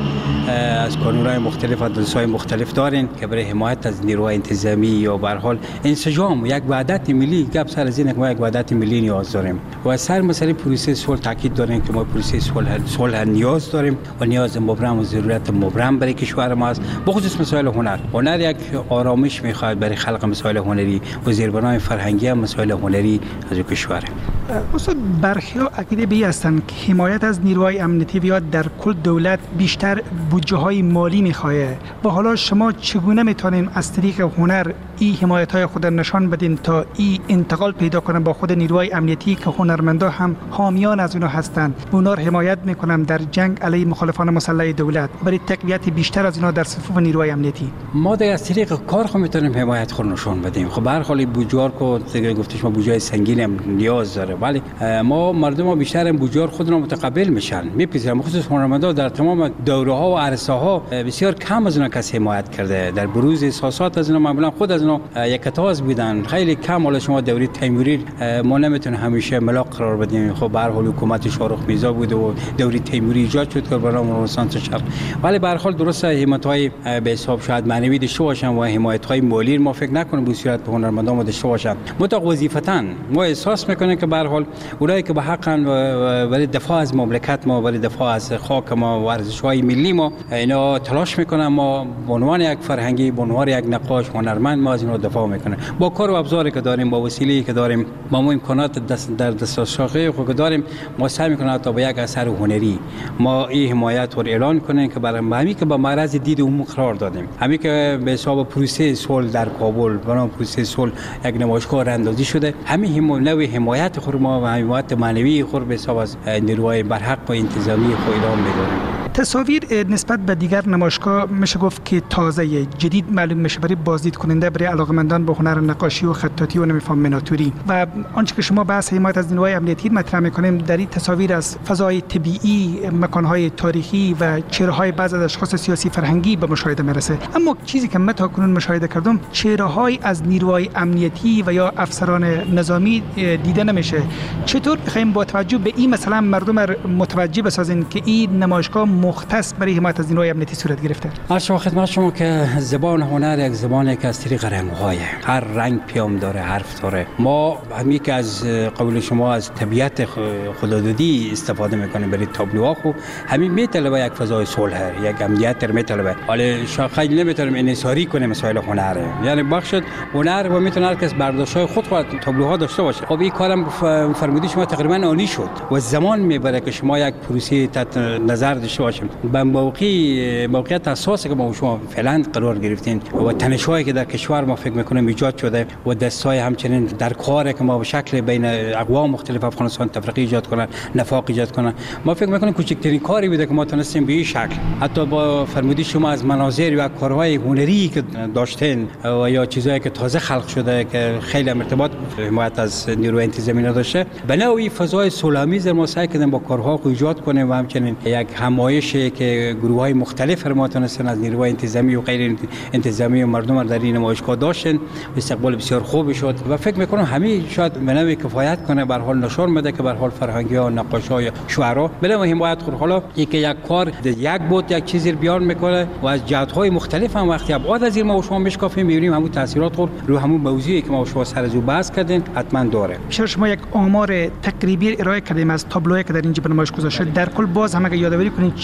از کانون‌های مختلف و دستگاه مختلف دارین که برای حمایت از نیروهای انتظامی یا به هر حال انسجام یک وحدت ملی گپ سر از این ما یک وحدت ملی نیاز داریم و سر مسئله پروسه صلح تاکید داریم که ما پروسه صلح صلح نیاز داریم و نیاز مبرم و ضرورت مبرم برای کشور ما است. بخصوص مسائل هنر، هنر یک آرامش میخواد برای خلق مسائل هنری و زیربنای فرهنگی هم مسائل هنری از کشور. استاد برخی ها عقیده به این هستند که حمایت از نیروهای امنیتی یا در کل دولت بیشتر بودجه های مالی میخواه و حالا شما چگونه میتونین از طریق هنر این حمایت های خود نشان بدین تا این انتقال پیدا کنن با خود نیروهای امنیتی که هنرمندا هم حامیان از اونها هستند، اونا رو حمایت میکنن در جنگ علیه مخالفان مسلح دولت برای تقویت بیشتر از اینا در صفوف نیروهای امنیتی؟ ما دیگه از طریق کار خود میتونیم حمایت خود نشان بدیم. خب به هر حال بودجه کو دیگه گفتش ما بودجه سنگین هم نیاز داره، ولی ما مردم ما بیشتر این بودجه خود رو متقبل میشن میپذیرن. خصوص هنرمندا در تمام دوره ها و عرصه ها بسیار کم از اونها کسی حمایت کرده. در بروز احساسات از اونها معمولا خود از اونها یک تاز بودن خیلی کم. حالا شما دوره تیموری ما نمیتونیم همیشه ملاق قرار بدیم. خب به هر حال حکومت شاهرخ میرزا بود و دوره تیموری ایجاد شد که برنامه رنسانس شرق، ولی به هر حال درست حمایت های به حساب شاید معنوی داشته باشن و حمایت های مالی ما فکر نکنیم به صورت به هنرمندان داشته باشن. متأ وظیفتاً ما احساس میکنیم که به هر حال اونایی که به حقاً برای دفاع از مملکت ما، برای دفاع از خاک ما و ارزش‌های ملی ما اینا تلاش میکنن. ما به عنوان یک فرهنگی، به عنوان یک نقاش هنرمند ما از اینا دفاع میکنیم با کار و ابزاری که داریم، با وسیله‌ای که داریم، با ما امکانات دست در دسترسی خود داریم. ما سعی میکنیم تا با یک اثر هنری ما این حمایت رو اعلان کنیم که برای همین که با معرض دید عموم قرار دادیم. همین که به حساب پروسه صلح در کابل برای پروسه صلح یک نمایشگاه راهاندازی شده، همین هم نوع حمایت خود ما و حمایت معنوی خود به حساب از نیروهای برحق و انتظامی خود ادامه می‌داریم. تصاویر نسبت به دیگر نمایشگاه میشه گفت که تازه جدید معلوم میشه برای بازدید کننده، برای علاقه‌مندان به هنر نقاشی و خطاطی و نمیفهم مناتوری. و آنچه که شما بحث حمایت از نیروهای امنیتی مطرح میکنیم در این تصاویر از فضای طبیعی، مکانهای تاریخی و چهره‌های بعضی از اشخاص سیاسی فرهنگی به مشاهده میرسه. اما چیزی که من تا کنون مشاهده کردم چهره‌های از نیروهای امنیتی و یا افسران نظامی دیده نمیشه. چطور بخوایم با توجه به این مثلا مردم متوجه بسازین که این نمایشگاه مختص برای حمایت از نیروهای امنیتی صورت گرفته؟ عرض خدمت شما که زبان هنر یک زبانی که از طریق رنگ‌های هر رنگ پیام داره، حرف داره. ما همین که از قول شما از طبیعت خدادادی استفاده میکنیم برای تابلوها، خو همین میطلبه یک فضای صلح، یک امنیت در میطلبه. حالا خیلی نمیتونیم انحصاری کنیم مسائل هنر، یعنی بخش هنر و میتونه هر کس برداشت‌های خود خود تابلوها داشته باشه. خب این کارم فرمودی شما تقریبا عالی شد و زمان میبره که شما یک پروسه تحت نظر داشته باشیم. به موقعی موقعیت اساسی که ما شما فعلا قرار گرفتین و تنش‌هایی که در کشور ما فکر میکنم ایجاد شده و دستای همچنین در کاری که ما به شکل بین اقوام مختلف افغانستان تفرقه ایجاد کنن، نفاق ایجاد کنن، ما فکر میکنم کوچکترین کاری بوده که ما تونستیم به این شکل حتی با فرمودی شما از مناظر و کارهای هنری که داشتین و یا چیزایی که تازه خلق شده که خیلی ارتباط حمایت از نیروی انتظامی نداشته، به نوعی فضای صلح‌آمیز ما سعی کردیم با کارها ایجاد کنیم و همچنین یک همایش که گروه‌های مختلف ما تونستن از نیروهای انتظامی و غیر انتظامی و مردم در این نمایشگاه داشتن، استقبال بسیار خوب شد و فکر میکنم همین شاید به نوعی کفایت کنه به حال نشون بده که به حال فرهنگی‌ها، نقاشای شعرا به نوعی حمایت کنه. حالا یک یک کار یک بود یک چیزی بیان میکنه و از جهت‌های مختلف هم وقتی ابعاد از این ما شما میشکافیم میبینیم همون تاثیرات خود رو همون موضوعی که ما شما سر از او بحث کردیم حتما داره. بیشتر شما یک آمار تقریبی ارائه کردیم از تابلوهایی که در اینجا به نمایش گذاشته. در کل باز هم اگه یادآوری کنید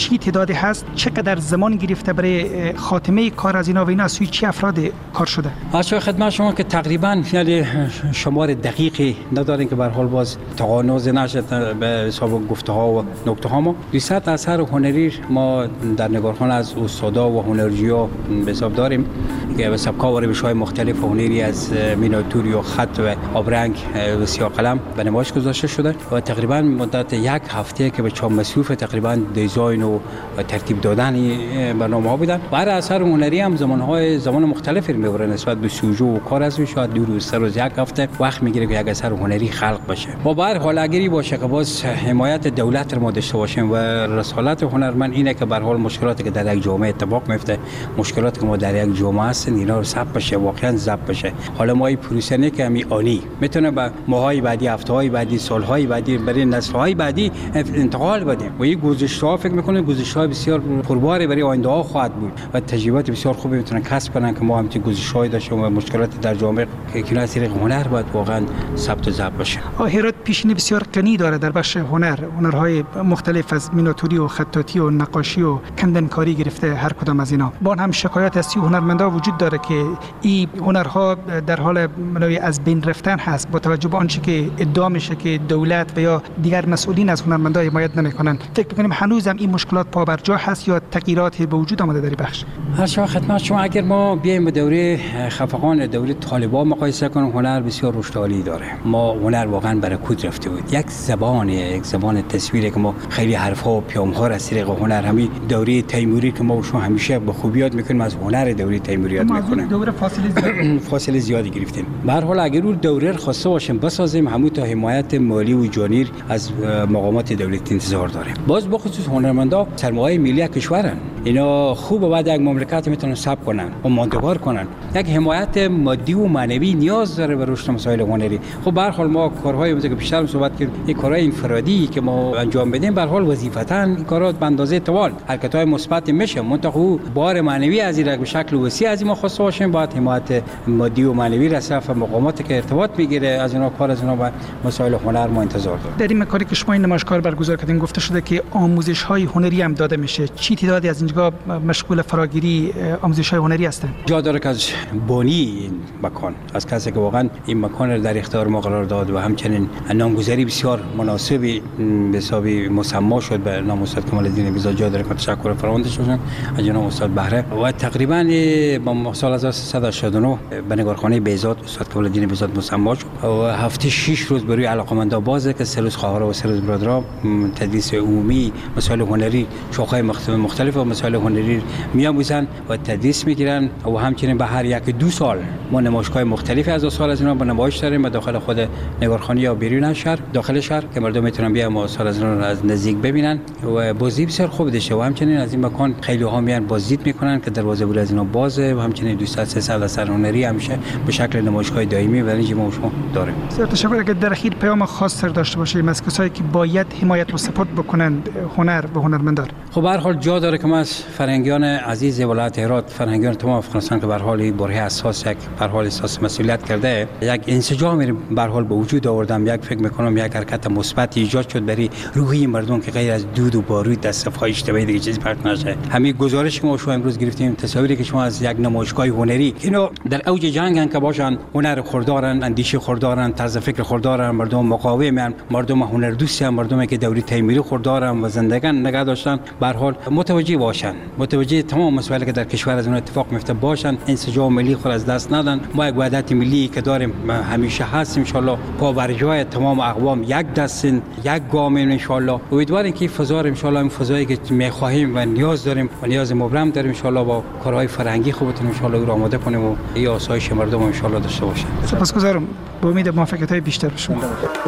چی تعدادی هست، چقدر زمان گرفته برای خاتمه کار از اینا و اینا از سوی چی افراد کار شده؟ بچه‌ها خدمت شما که تقریبا یعنی شمار دقیقی نداریم که به هر حال باز تقانوز نشه به حساب گفته ها و نکته ها. ما دویست اثر هنری ما در نگارخانه از استادا و هنرجویا به حساب داریم که به سبکا و روش‌های مختلف هنری از مینیاتور و خط و آبرنگ و سیاه قلم به نمایش گذاشته شده و تقریبا مدت یک هفته که به چهار مصروف تقریبا دیزاین و ترتیب دادن برنامه‌ها بودن. هر اثر هنری هم زمان‌های زمان مختلفی می‌بره نسبت به سوژه و کار از شاید دو روز سه روز یک هفته وقت می‌گیره که یک اثر هنری خلق بشه. با بر حال اگری باشه که باز حمایت دولت رو ما داشته باشیم و رسالت هنرمند اینه که به هر حال مشکلاتی که در یک جامعه اتفاق میفته، مشکلاتی که ما در یک جامعه هستن اینا رو ثبت بشه، واقعا ضبط بشه. حالا ما این پروسه نه که می آنی میتونه به ماهای بعدی، هفته‌های بعدی، سال‌های بعدی برای نسل‌های بعدی انتقال بدیم. و این گذشته‌ها فکر می‌کنم گذشته‌های بسیار پرباری برای آینده‌ها خواهد بود و تجربیات بسیار خوبی میتونن کسب کنن که ما هم چه گذشته‌های داشتیم و مشکلاتی در جامعه که از طریق هنر باید واقعا ثبت و ضبط بشه. هرات پیشینه بسیار غنی داره در بخش هنر، هنرهای مختلف از مینیاتوری و خطاطی و نقاشی و کندنکاری گرفته هر کدام از اینا. با هم شکایت از هنرمندا وجود داره که این هنرها در حال منوی از بین رفتن هست با توجه به آنچه که ادعا میشه که دولت و یا دیگر مسئولین از هنرمندا حمایت نمیکنن. فکر می‌کنیم هنوزم این مشکلات پابرجا هست یا تغییراتی به وجود آمده در بخش؟ هر شما خدمت شما اگر ما بیایم به دوره خفقان، دوره طالبان مقایسه کنیم، هنر بسیار رشد عالی داره. ما هنر واقعا برکوت رفته بود. یک زبان یک زبان تصویری که ما خیلی حرف‌ها و پیام‌ها از طریق هنر همین دوره تیموری که ما شما همیشه به خوبی یاد می‌کنیم از هنر دوره تیموری یاد می‌کنیم. دوره فاصله زیاد فاصله زیادی گرفتیم. به هر حال اگر اون دوره رو خواسته باشیم بسازیم همون تا حمایت مالی و جانی از مقامات دولتی انتظار داره. باز به خصوص هنرمندا سرمایه ملی کشورن. اینا خوب بعد یک مملکت میتونن ثبت کنن و ماندگار کنن. یک حمایت مادی و معنوی نیاز داره به رشد مسائل هنری. خب به هر حال ما کارهای مثل که بیشتر صحبت کردیم، این کارهای انفرادی که ما انجام بدیم به هر حال وظیفتاً این کارا به اندازه توان حرکت‌های مثبت میشه. منتها بار معنوی از این به شکل وسیع از ما خواسته باشیم باید حمایت مادی و معنوی را صرف مقاماتی که ارتباط میگیره از اینا کار از اینا با مسائل هنر ما انتظار داریم. در این کاری که شما این نمایشگاه برگزار کردین گفته شده که آموزش‌های هنری هم داده میشه. چی تعدادی از اینجا مشغول فراگیری آموزش‌های هنری هستند؟ جا داره که از بانی این مکان از کسی که واقعا این مکان رو در اختیار ما قرار داد و همچنین نامگذاری بسیار مناسبی به حساب مسما شد به نام استاد کمال الدین بیزاد. جا داره که تشکر فراوانش باشم از جناب استاد بهره و تقریبا با سال هزار و سیصد و هشتاد و نه به نگارخانه بیزاد استاد کمال الدین بیزاد مسما شد و هفته شش روز برای علاقمندا بازه که سه روز خواهرا و سه روز برادرها تدریس عمومی مسائل هنری شاخه‌های مختلف و مسائل هنری میآموزن و تدریس میگیرن و همچنین به هر یک دو سال ما نمایشگاه مختلفی از سال از اینا به نمایش داریم و داخل خود نگارخانه یا بیرون شهر داخل شهر که مردم میتونن بیان ما سال از اینا رو از نزدیک ببینن و بازدید بسیار خوب داشته و همچنین از این مکان خیلی ها میان بازدید میکنن که دروازه بود از اینا بازه و همچنین دویست تا سیصد اثر هنری همیشه به شکل نمایشگاه دائمی و اینجا ما شما داریم. بسیار تشکر. اگر در اخیر پیام خاص سر داشته باشیم از کسایی که باید حمایت و سپورت بکنند هنر و هنرمندان. خب به هر حال جا داره که ما از فرهنگیان عزیز ولایت هرات، فرهنگیان تمام افغانستان که به هر حال برای اساس یک به هر حال احساس مسئولیت کرده یک انسجامی به هر حال به وجود آوردم. یک فکر میکنم یک حرکت مثبت ایجاد شد برای روحی مردم که غیر از دود و بارود در صفهای اجتماعی دیگه چیزی پرت نشه. همین گزارش که ما شما امروز گرفتیم تصاویری که شما از یک نمایشگاه هنری اینو در اوج جنگن که باشن هنر خوردارن، اندیشه خوردارن، طرز فکر خوردارن، مردم مقاومن، مردم هنر دوستن، مردمی که دوره تیموری خوردارن و زندگان نگاه داشتن به هر حال متوجه باشن، متوجه تمام مسائلی که در کشور از اون اتفاق میفته باشن، انسجام ملی خود از دست ندن. ما یک وحدت ملی که داریم همیشه هست ان شاء الله پابرجای تمام اقوام یک دستن یک گام ان شاء الله. امیدواریم که فضا ان شاء الله این فضایی که می‌خواهیم و نیاز داریم و نیاز مبرم داریم ان شاء الله با کارهای فرهنگی خوبتون ان شاء الله رو آماده کنیم و این آسایش مردم ان شاء الله داشته باشیم. سپاسگزارم. با امید موفقیت‌های بیشتر شما.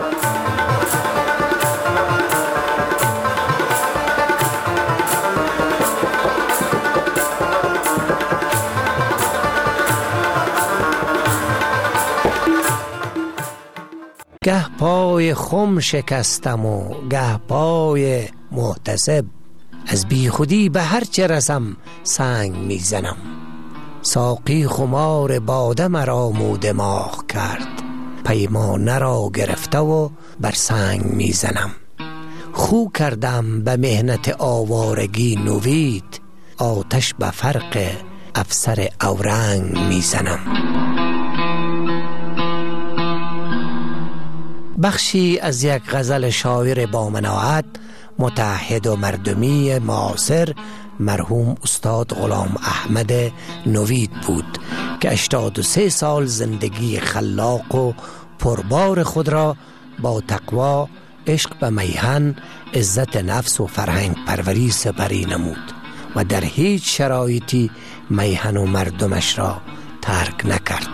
گه پای خم شکستم و گه پای محتسب، از بی خودی به هر چه رسم سنگ میزنم. ساقی خمار باده مرا مو دماغ کرد، پیمانه را گرفته و بر سنگ میزنم. خو کردم به مهنت آوارگی نوید، آتش به فرق افسر اورنگ میزنم. بخشی از یک غزل شاعر با مناعت، متعهد و مردمی معاصر، مرحوم استاد غلام احمد نوید بود که هشتاد و سه سال زندگی خلاق و پربار خود را با تقوا، عشق به میهن، عزت نفس و فرهنگ پروری سپری نمود و در هیچ شرایطی میهن و مردمش را ترک نکرد.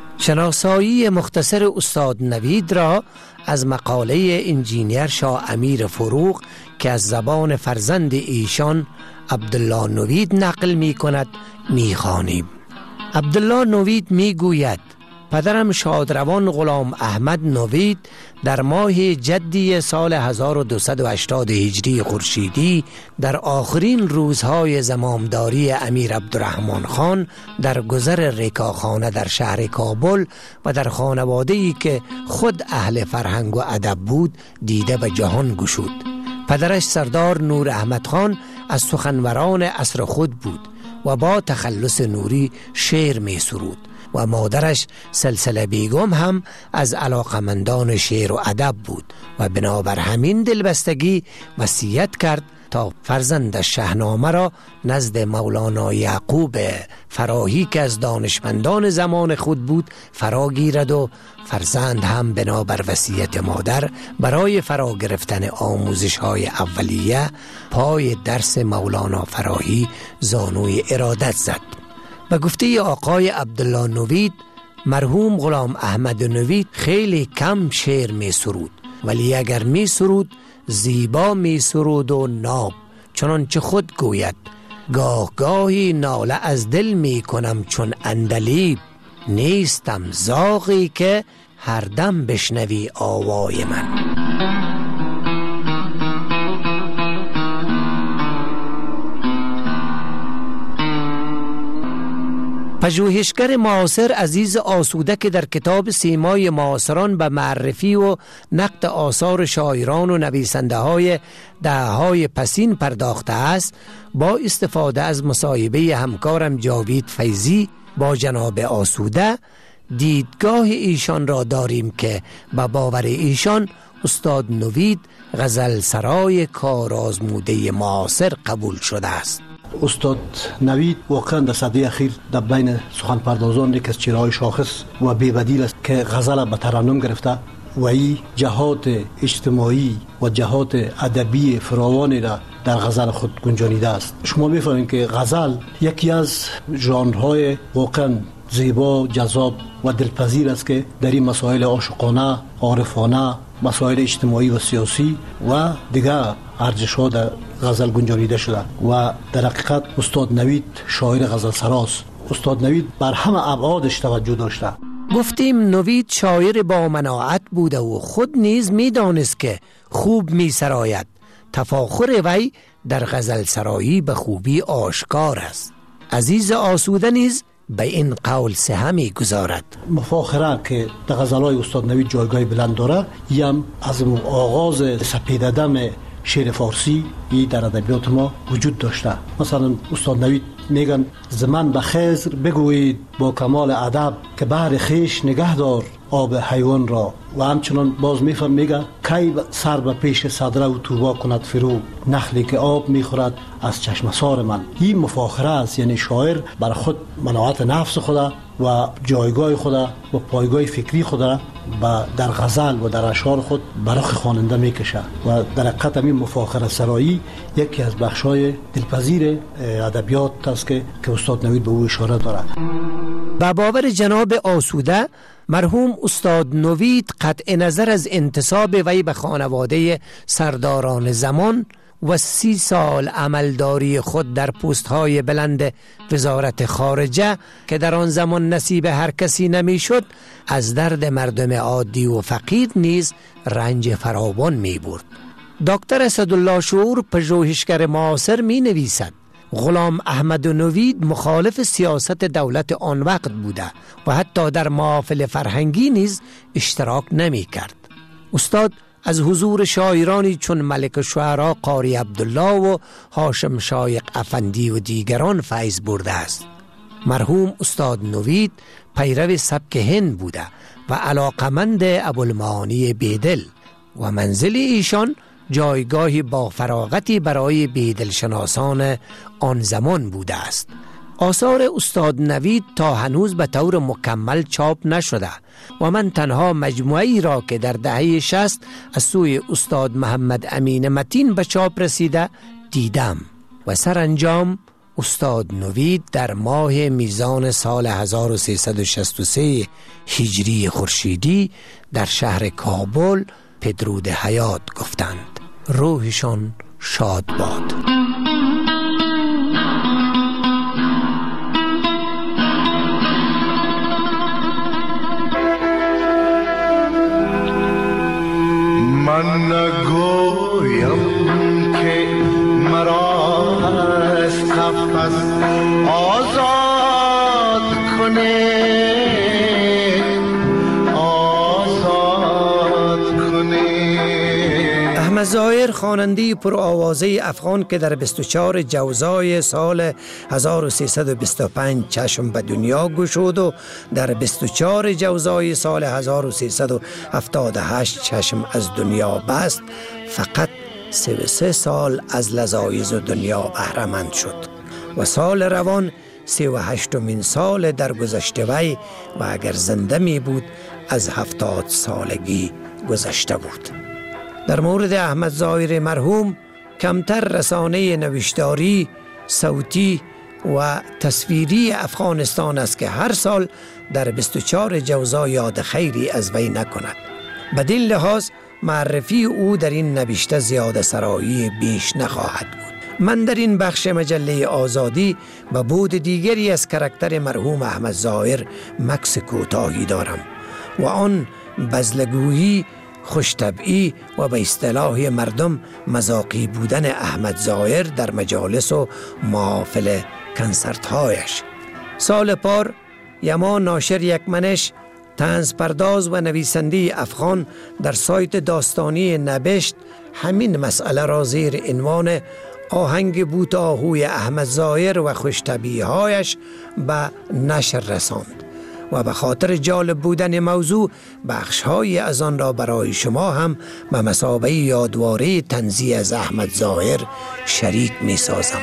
شناسایی مختصر استاد نوید را از مقاله انجینیر شاه امیر فروغ که از زبان فرزند ایشان عبدالله نوید نقل می کند می خوانیم. عبدالله نوید می گوید پدرم شادروان غلام احمد نوید در ماه جدی سال هزار و دویست و هشتاد هجری خورشیدی در آخرین روزهای زمامداری امیر عبدالرحمن خان در گذر ریکاخانه در شهر کابل و در خانواده‌ای که خود اهل فرهنگ و ادب بود دیده به جهان گشود. پدرش سردار نور احمد خان از سخنوران عصر خود بود و با تخلص نوری شعر می سرود و مادرش سلسله بیگم هم از علاقمندان شعر و ادب بود و بنابر همین دلبستگی وصیت کرد تا فرزند شاهنامه را نزد مولانا یعقوب فراهی که از دانشمندان زمان خود بود فرا گیرد و فرزند هم بنابر وصیت مادر برای فرا گرفتن آموزش های اولیه پای درس مولانا فراهی زانوی ارادت زد. به گفته آقای عبدالله نوید، مرحوم غلام احمد نوید خیلی کم شعر می سرود، ولی اگر می سرود زیبا می سرود و ناب، چنانچه خود گوید گاه گاهی ناله از دل می کنم چون اندلیب، نیستم زاغی که هر دم بشنوی آوای من. پژوهشگر معاصر عزیز آسوده که در کتاب سیمای معاصران به معرفی و نقد آثار شاعران و نویسنده های دهه‌های پسین پرداخته است، با استفاده از مصاحبه همکارم جاوید فیضی با جناب آسوده دیدگاه ایشان را داریم که به باور ایشان استاد نوید غزل سرای کارآزموده معاصر قبول شده است. استاد نوید واقعا در سده اخیر در بین سخن پردازان یک از چهره‌های شاخص و بی‌بدیل است که غزل به ترنم گرفته و این جهات اجتماعی و جهات ادبی فراوانی را در غزل خود گنجانیده است. شما می‌فهمید که غزل یکی از ژانرهای واقعا زیبا، جذاب و دلپذیر است که در این مسائل عاشقانه، عارفانه، مسائل اجتماعی و سیاسی و دیگر ارزش‌ها در غزل گنجانیده شده و در حقیقت استاد نوید شاعر غزل سراست. استاد نوید بر همه ابعادش توجه داشته. گفتیم نوید شاعر با مناعت بوده و خود نیز می‌دانست که خوب می‌سراید. تفاخر وی در غزل سرایی به خوبی آشکار است. عزیز آسوده نیز به این قول سهمی گذارد. مفاخره که در غزل‌های استاد نوید جایگاه بلند داره، یم از آغاز سپیددم شعر فارسی ای در ادبیات ما وجود داشته. مثلا استاد نوید میگن زمن به خضر بگویید با کمال ادب که بحر خیش نگه دار آب حیوان را، و همچنان باز میفهم میگه کی سر به پیش صدره و توبا کند فرو، نخلی که آب میخورد از چشم سار من. این مفاخره است، یعنی شاعر بر خود مناعت نفس خود و جایگاه خود و پایگاه فکری خود را در غزل و در اشعار خود برای خواننده میکشه و در حقیقت همین مفاخره سرایی یکی از بخشای دلپذیر ادبیات است که که استاد نوید به او اشاره داره. با باور جناب آسوده، مرحوم استاد نوید قطع نظر از انتساب وی به خانواده سرداران زمان و سی سال عملداری خود در پست‌های بلند وزارت خارجه که در آن زمان نصیب هر کسی نمی‌شد، از درد مردم عادی و فقیر نیز رنج فراوان می‌برد. دکتر اسدالله شعور پژوهشگر معاصر می‌نویسد غلام احمد نوید مخالف سیاست دولت آن وقت بوده و حتی در محافل فرهنگی نیز اشتراک نمی کرد. استاد از حضور شاعرانی چون ملک شعرا قاری عبدالله و هاشم شایق افندی و دیگران فیض برده است. مرحوم استاد نوید پیرو سبک هند بوده و علاقمند ابوالمعانی بیدل و منزل ایشان جایگاهی با فراغتی برای بیدل شناسان آن زمان بوده است. آثار استاد نوید تا هنوز به طور مکمل چاپ نشده و من تنها مجموعی را که در دهه شصت از سوی استاد محمد امین متین به چاپ رسیده دیدم و سرانجام استاد نوید در ماه میزان سال هزار و سیصد و شصت و سه هجری خورشیدی در شهر کابل پدرود حیات گفتند. روحشان شاد باد. من نگویم که مرا از قفس آزاد کنه، آزاد کنه. احمد ظاهر خواننده پرآوازه افغان که در بیست و چهار جوزای سال هزار و سیصد و بیست و پنج چشم به دنیا گشود و در بیست و چهار جوزای سال هزار و سیصد و هفتاد و هشت چشم از دنیا بست، فقط سی و سه سال از لذایذ دنیا بهره مند شد و سال روان سی و هشتمین سال در گذشته وی و اگر زنده می بود از هفتاد سالگی گذشته بود. در مورد احمد ظاهر مرحوم کمتر رسانه نوشتاری، صوتی و تصویری افغانستان است که هر سال در بیست و چهار جوزا یاد خیری از وی نکند. بدین لحاظ معرفی او در این نوشته زیاده سرایی بیش نخواهد بود. من در این بخش مجله آزادی و بود دیگری از کرکتر مرحوم احمد ظاهر مکس کوتاهی دارم و آن بزلگویی، خوشطبعی و به اصطلاح مردم مذاقی بودن احمد ظاهر در مجالس و محافل کنسرت‌هایش. سال پار یما ناشر یکمنش، طنز پرداز و نویسنده افغان در سایت داستانی نبشت همین مسئله را زیر عنوان آهنگ بوت آهوی احمد ظاهر و خوشطبعی‌هایش به نشر رساند و به خاطر جالب بودن موضوع بخش‌های از آن را برای شما هم به مثابه یادواره طنزی از احمد ظاهر شریک می سازم.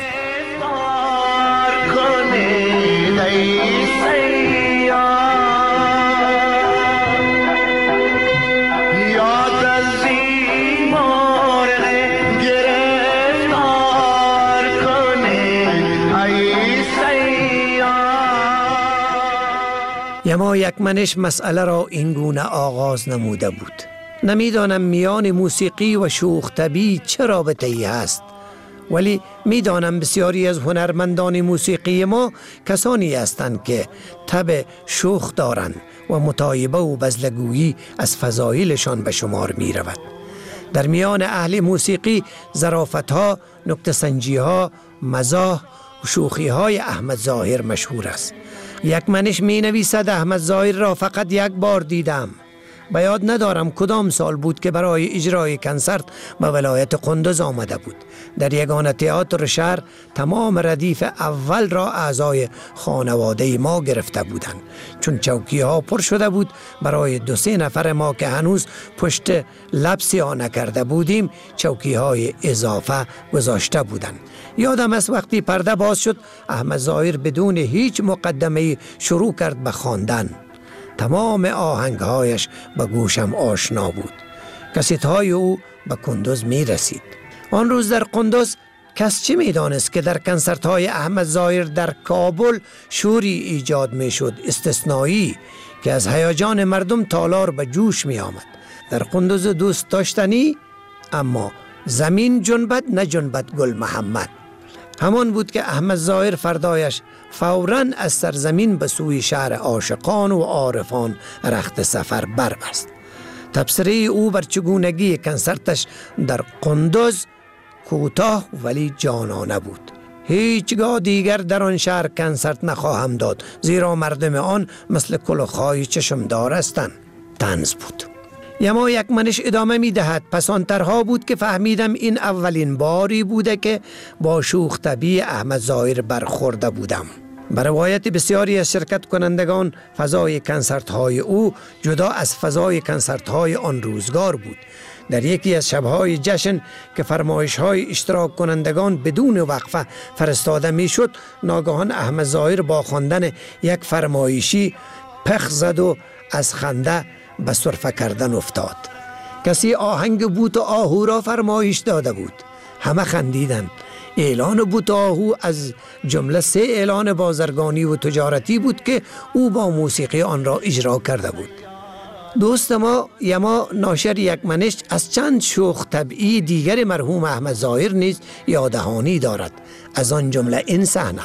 یما یکمنش مسئله را اینگونه آغاز نموده بود: نمیدانم میان موسیقی و شوخ طبعی چه رابطه‌ای هست، ولی میدانم بسیاری از هنرمندان موسیقی ما کسانی هستند که طبع شوخ دارند و متایبه و بزلگویی از فضایلشان به شمار می رود. در میان اهل موسیقی ظرافت‌ها، نکته‌سنجی‌ها، مزاح و شوخی‌های احمد ظاهر مشهور است. یکمنش می نویسد احمد ظاهر را فقط یک بار دیدم. به یاد ندارم کدام سال بود که برای اجرای کنسرت به ولایت قندوز آمده بود. در یگانه تئاتر شهر تمام ردیف اول را اعضای خانواده ما گرفته بودند. چون چوکی ها پر شده بود، برای دو سه نفر ما که هنوز پشت لب سیاه نکرده بودیم چوکی های اضافه گذاشته بودند. یادم است وقتی پرده باز شد احمد ظاهر بدون هیچ مقدمه شروع کرد به خواندن. تمام آهنگهایش به گوشم آشنا بود. کسیت‌های او به قندوز می رسید. آن روز در قندوز کس چه می دانست که در کنسرت‌های احمد ظاهر در کابل شوری ایجاد می شد استثنایی که از هیجان مردم تالار به جوش می آمد. در قندوز دوست داشتنی، اما زمین جنبد نه جنبد گل محمد. همان بود که احمد ظاهر فردایش فوراً از سرزمین به سوی شهر عاشقان و عارفان رخت سفر بربست. تبصره او بر چگونگی کنسرتش در قندوز کوتاه ولی جانانه بود: هیچگاه دیگر در آن شهر کنسرت نخواهم داد، زیرا مردم آن مثل کلوخ‌های چشمدار هستند. طنز بود. یما یکمنش ادامه می دهد: پسانترها بود که فهمیدم این اولین باری بوده که با شوخ طبعی احمد ظاهر برخورده بودم. به روایت بسیاری از شرکت کنندگان فضای کنسرت های او جدا از فضای کنسرت های آن روزگار بود. در یکی از شبهای جشن که فرمایش های اشتراک کنندگان بدون وقفه فرستاده می شد، ناگهان احمد ظاهر با خواندن یک فرمایشی پخ زد و از خنده به سرفه کردن افتاد. کسی آهنگ بوت و آهو را فرمایش داده بود. همه خندیدند. اعلان بوت آهو از جمله سه اعلان بازرگانی و تجارتی بود که او با موسیقی آن را اجرا کرده بود. دوست ما یما ناشر یکمنش از چند شوخ طبعی دیگر مرحوم احمد ظاهر نیز یادهانی دارد. از آن جمله این صحنه: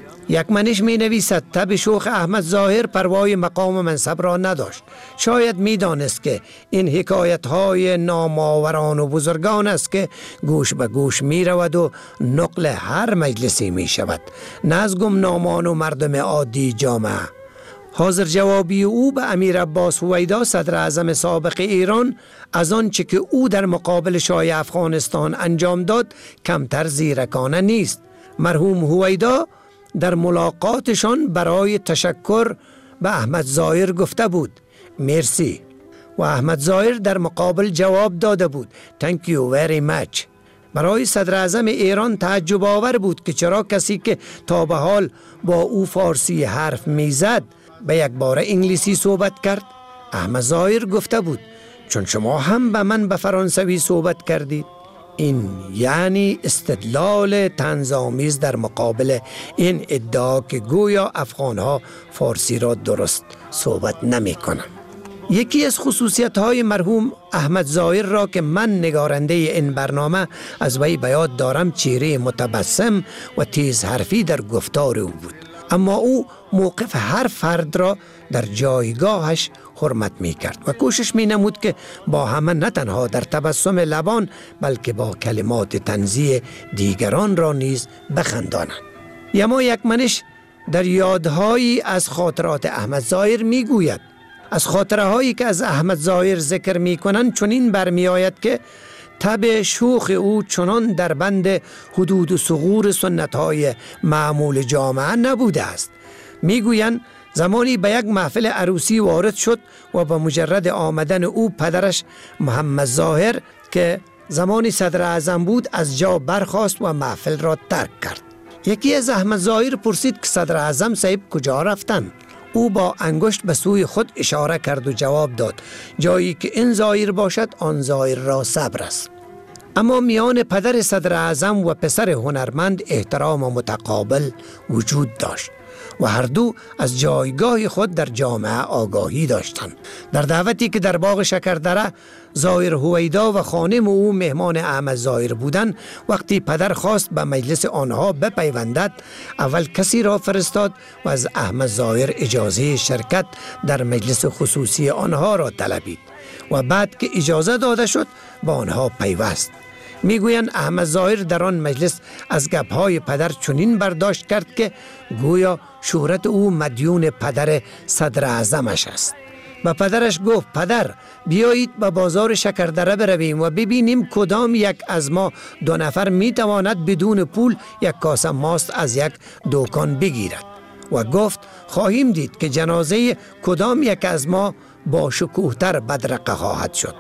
یکمنش می نویسد طب شوخ احمد ظاهر پروای مقام و منصب را نداشت. شاید می دانست که این حکایت های نامآوران و بزرگان است که گوش به گوش می رود و نقل هر مجلسی می شود، نه از گمنامان و مردم عادی جامعه. حاضر جوابی او به امیر عباس هویدا صدر اعظم سابق ایران از آنچه که او در مقابل شاه افغانستان انجام داد کمتر زیرکانه نیست. مرحوم هویدا در ملاقاتشان برای تشکر به احمد ظاهر گفته بود مرسی، و احمد ظاهر در مقابل جواب داده بود thank you very much. برای صدر اعظم ایران تعجب آور بود که چرا کسی که تا به حال با او فارسی حرف میزد به یک بار انگلیسی صحبت کرد. احمد ظاهر گفته بود چون شما هم به من به فرانسوی صحبت کردید. این یعنی استدلال طنزآمیز در مقابل این ادعا که گویا افغانها فارسی را درست صحبت نمی کنند. یکی از خصوصیت‌های مرحوم احمد ظاهر را که من نگارنده این برنامه از وی به یاد دارم چهره متبسم و تیز حرفی در گفتار او بود. اما او موقف هر فرد را در جایگاهش حرمت می کرد و کوشش می نمود که با همه نه تنها در تبسم لبان بلکه با کلمات طنزی دیگران را نیز بخنداند. یما یکمنش در یادهایی از خاطرات احمد ظاهر می گوید: از خاطره هایی که از احمد ظاهر ذکر می کنند چنین برمی آید که طبع شوخ او چنان در بند حدود و ثغور سنت های معمول جامعه نبوده است. می گویند زمانی به یک محفل عروسی وارد شد و با مجرد آمدن او پدرش محمد ظاهر که زمانی صدر اعظم بود از جا برخاست و محفل را ترک کرد. یکی از احمد ظاهر پرسید که صدر اعظم صاحب کجا رفتند؟ او با انگشت به سوی خود اشاره کرد و جواب داد جایی که این ظاهر باشد آن ظاهر را صبر است. اما میان پدر صدر اعظم و پسر هنرمند احترام متقابل وجود داشت و هر دو از جایگاه خود در جامعه آگاهی داشتند. در دعوتی که در باغ شکردره ظاهر هویدا و خانم او مهمان احمد ظاهر بودند، وقتی پدر خواست به مجلس آنها بپیوندد اول کسی را فرستاد و از احمد ظاهر اجازه شرکت در مجلس خصوصی آنها را طلبید و بعد که اجازه داده شد با آنها پیوست. میگویند احمد ظاهر در آن مجلس از گپهای پدر چنین برداشت کرد که گویا شهرت او مدیون پدر صدر اعظمش است. و پدرش گفت پدر بیایید به بازار شکردره برویم و ببینیم کدام یک از ما دو نفر میتواند بدون پول یک کاسه ماست از یک دکان بگیرد. و گفت خواهیم دید که جنازه کدام یک از ما با شکوهتر بدرقه خواهد شد.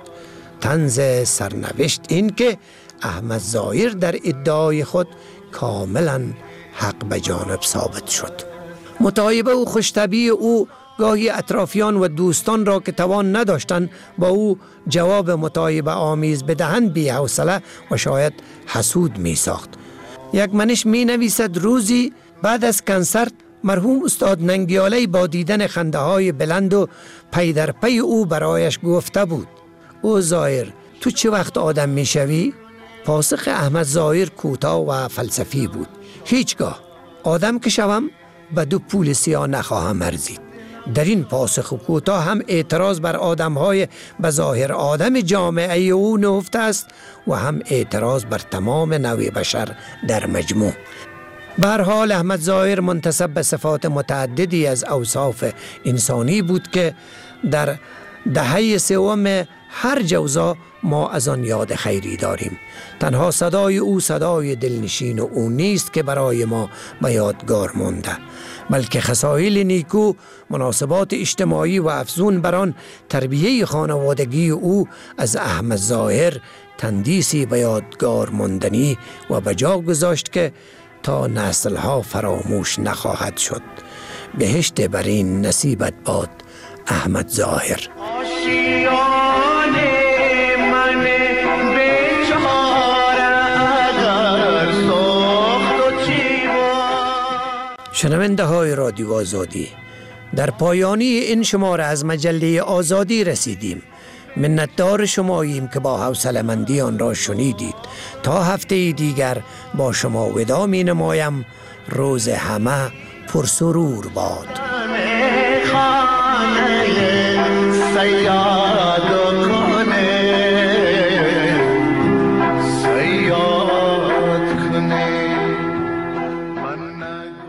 طنز سرنوشت این که احمد ظاهر در ادعای خود کاملا حق به جانب ثابت شد. متعایبه و خوشطبعی او گاهی اطرافیان و دوستان را که توان نداشتند با او جواب متعایبه آمیز بدهند بی حوصله و شاید حسود می ساخت. یکمنش می نویسد روزی بعد از کنسرت مرحوم استاد ننگیالی با دیدن خنده های بلند و پی در پی او برایش گفته بود او ظاهر تو چه وقت آدم می شوی؟ پاسخ احمد ظاهر کوتاه و فلسفی بود: هیچگاه. آدم که شوم به دو پول سیاه نخواهم ارزید. در این پاسخ کوتاه هم اعتراض بر آدم‌های به ظاهر آدم جامعه او نهفته است و هم اعتراض بر تمام نوع بشر در مجموع. به هر حال احمد ظاهر منتسب به صفات متعددی از اوصاف انسانی بود که در دهه سوم هر جوزا ما از آن یاد خیری داریم. تنها صدای او صدای دلنشین و او نیست که برای ما به یادگار مانده، بلکه خصایل نیکو، مناسبات اجتماعی و افزون بر آن تربیه خانوادگی او از احمد ظاهر تندیسی به یادگار ماندنی و به جا گذاشت که تا نسلها فراموش نخواهد شد. بهشت بر این نصیبت باد احمد ظاهر. شنونده های رادیو آزادی، در پایانی این شماره از مجله آزادی رسیدیم. منتدار شماییم که با حوصله‌مندی آن را شنیدید. تا هفته دیگر با شما وداع می نمایم. روز همه پرسرور باد.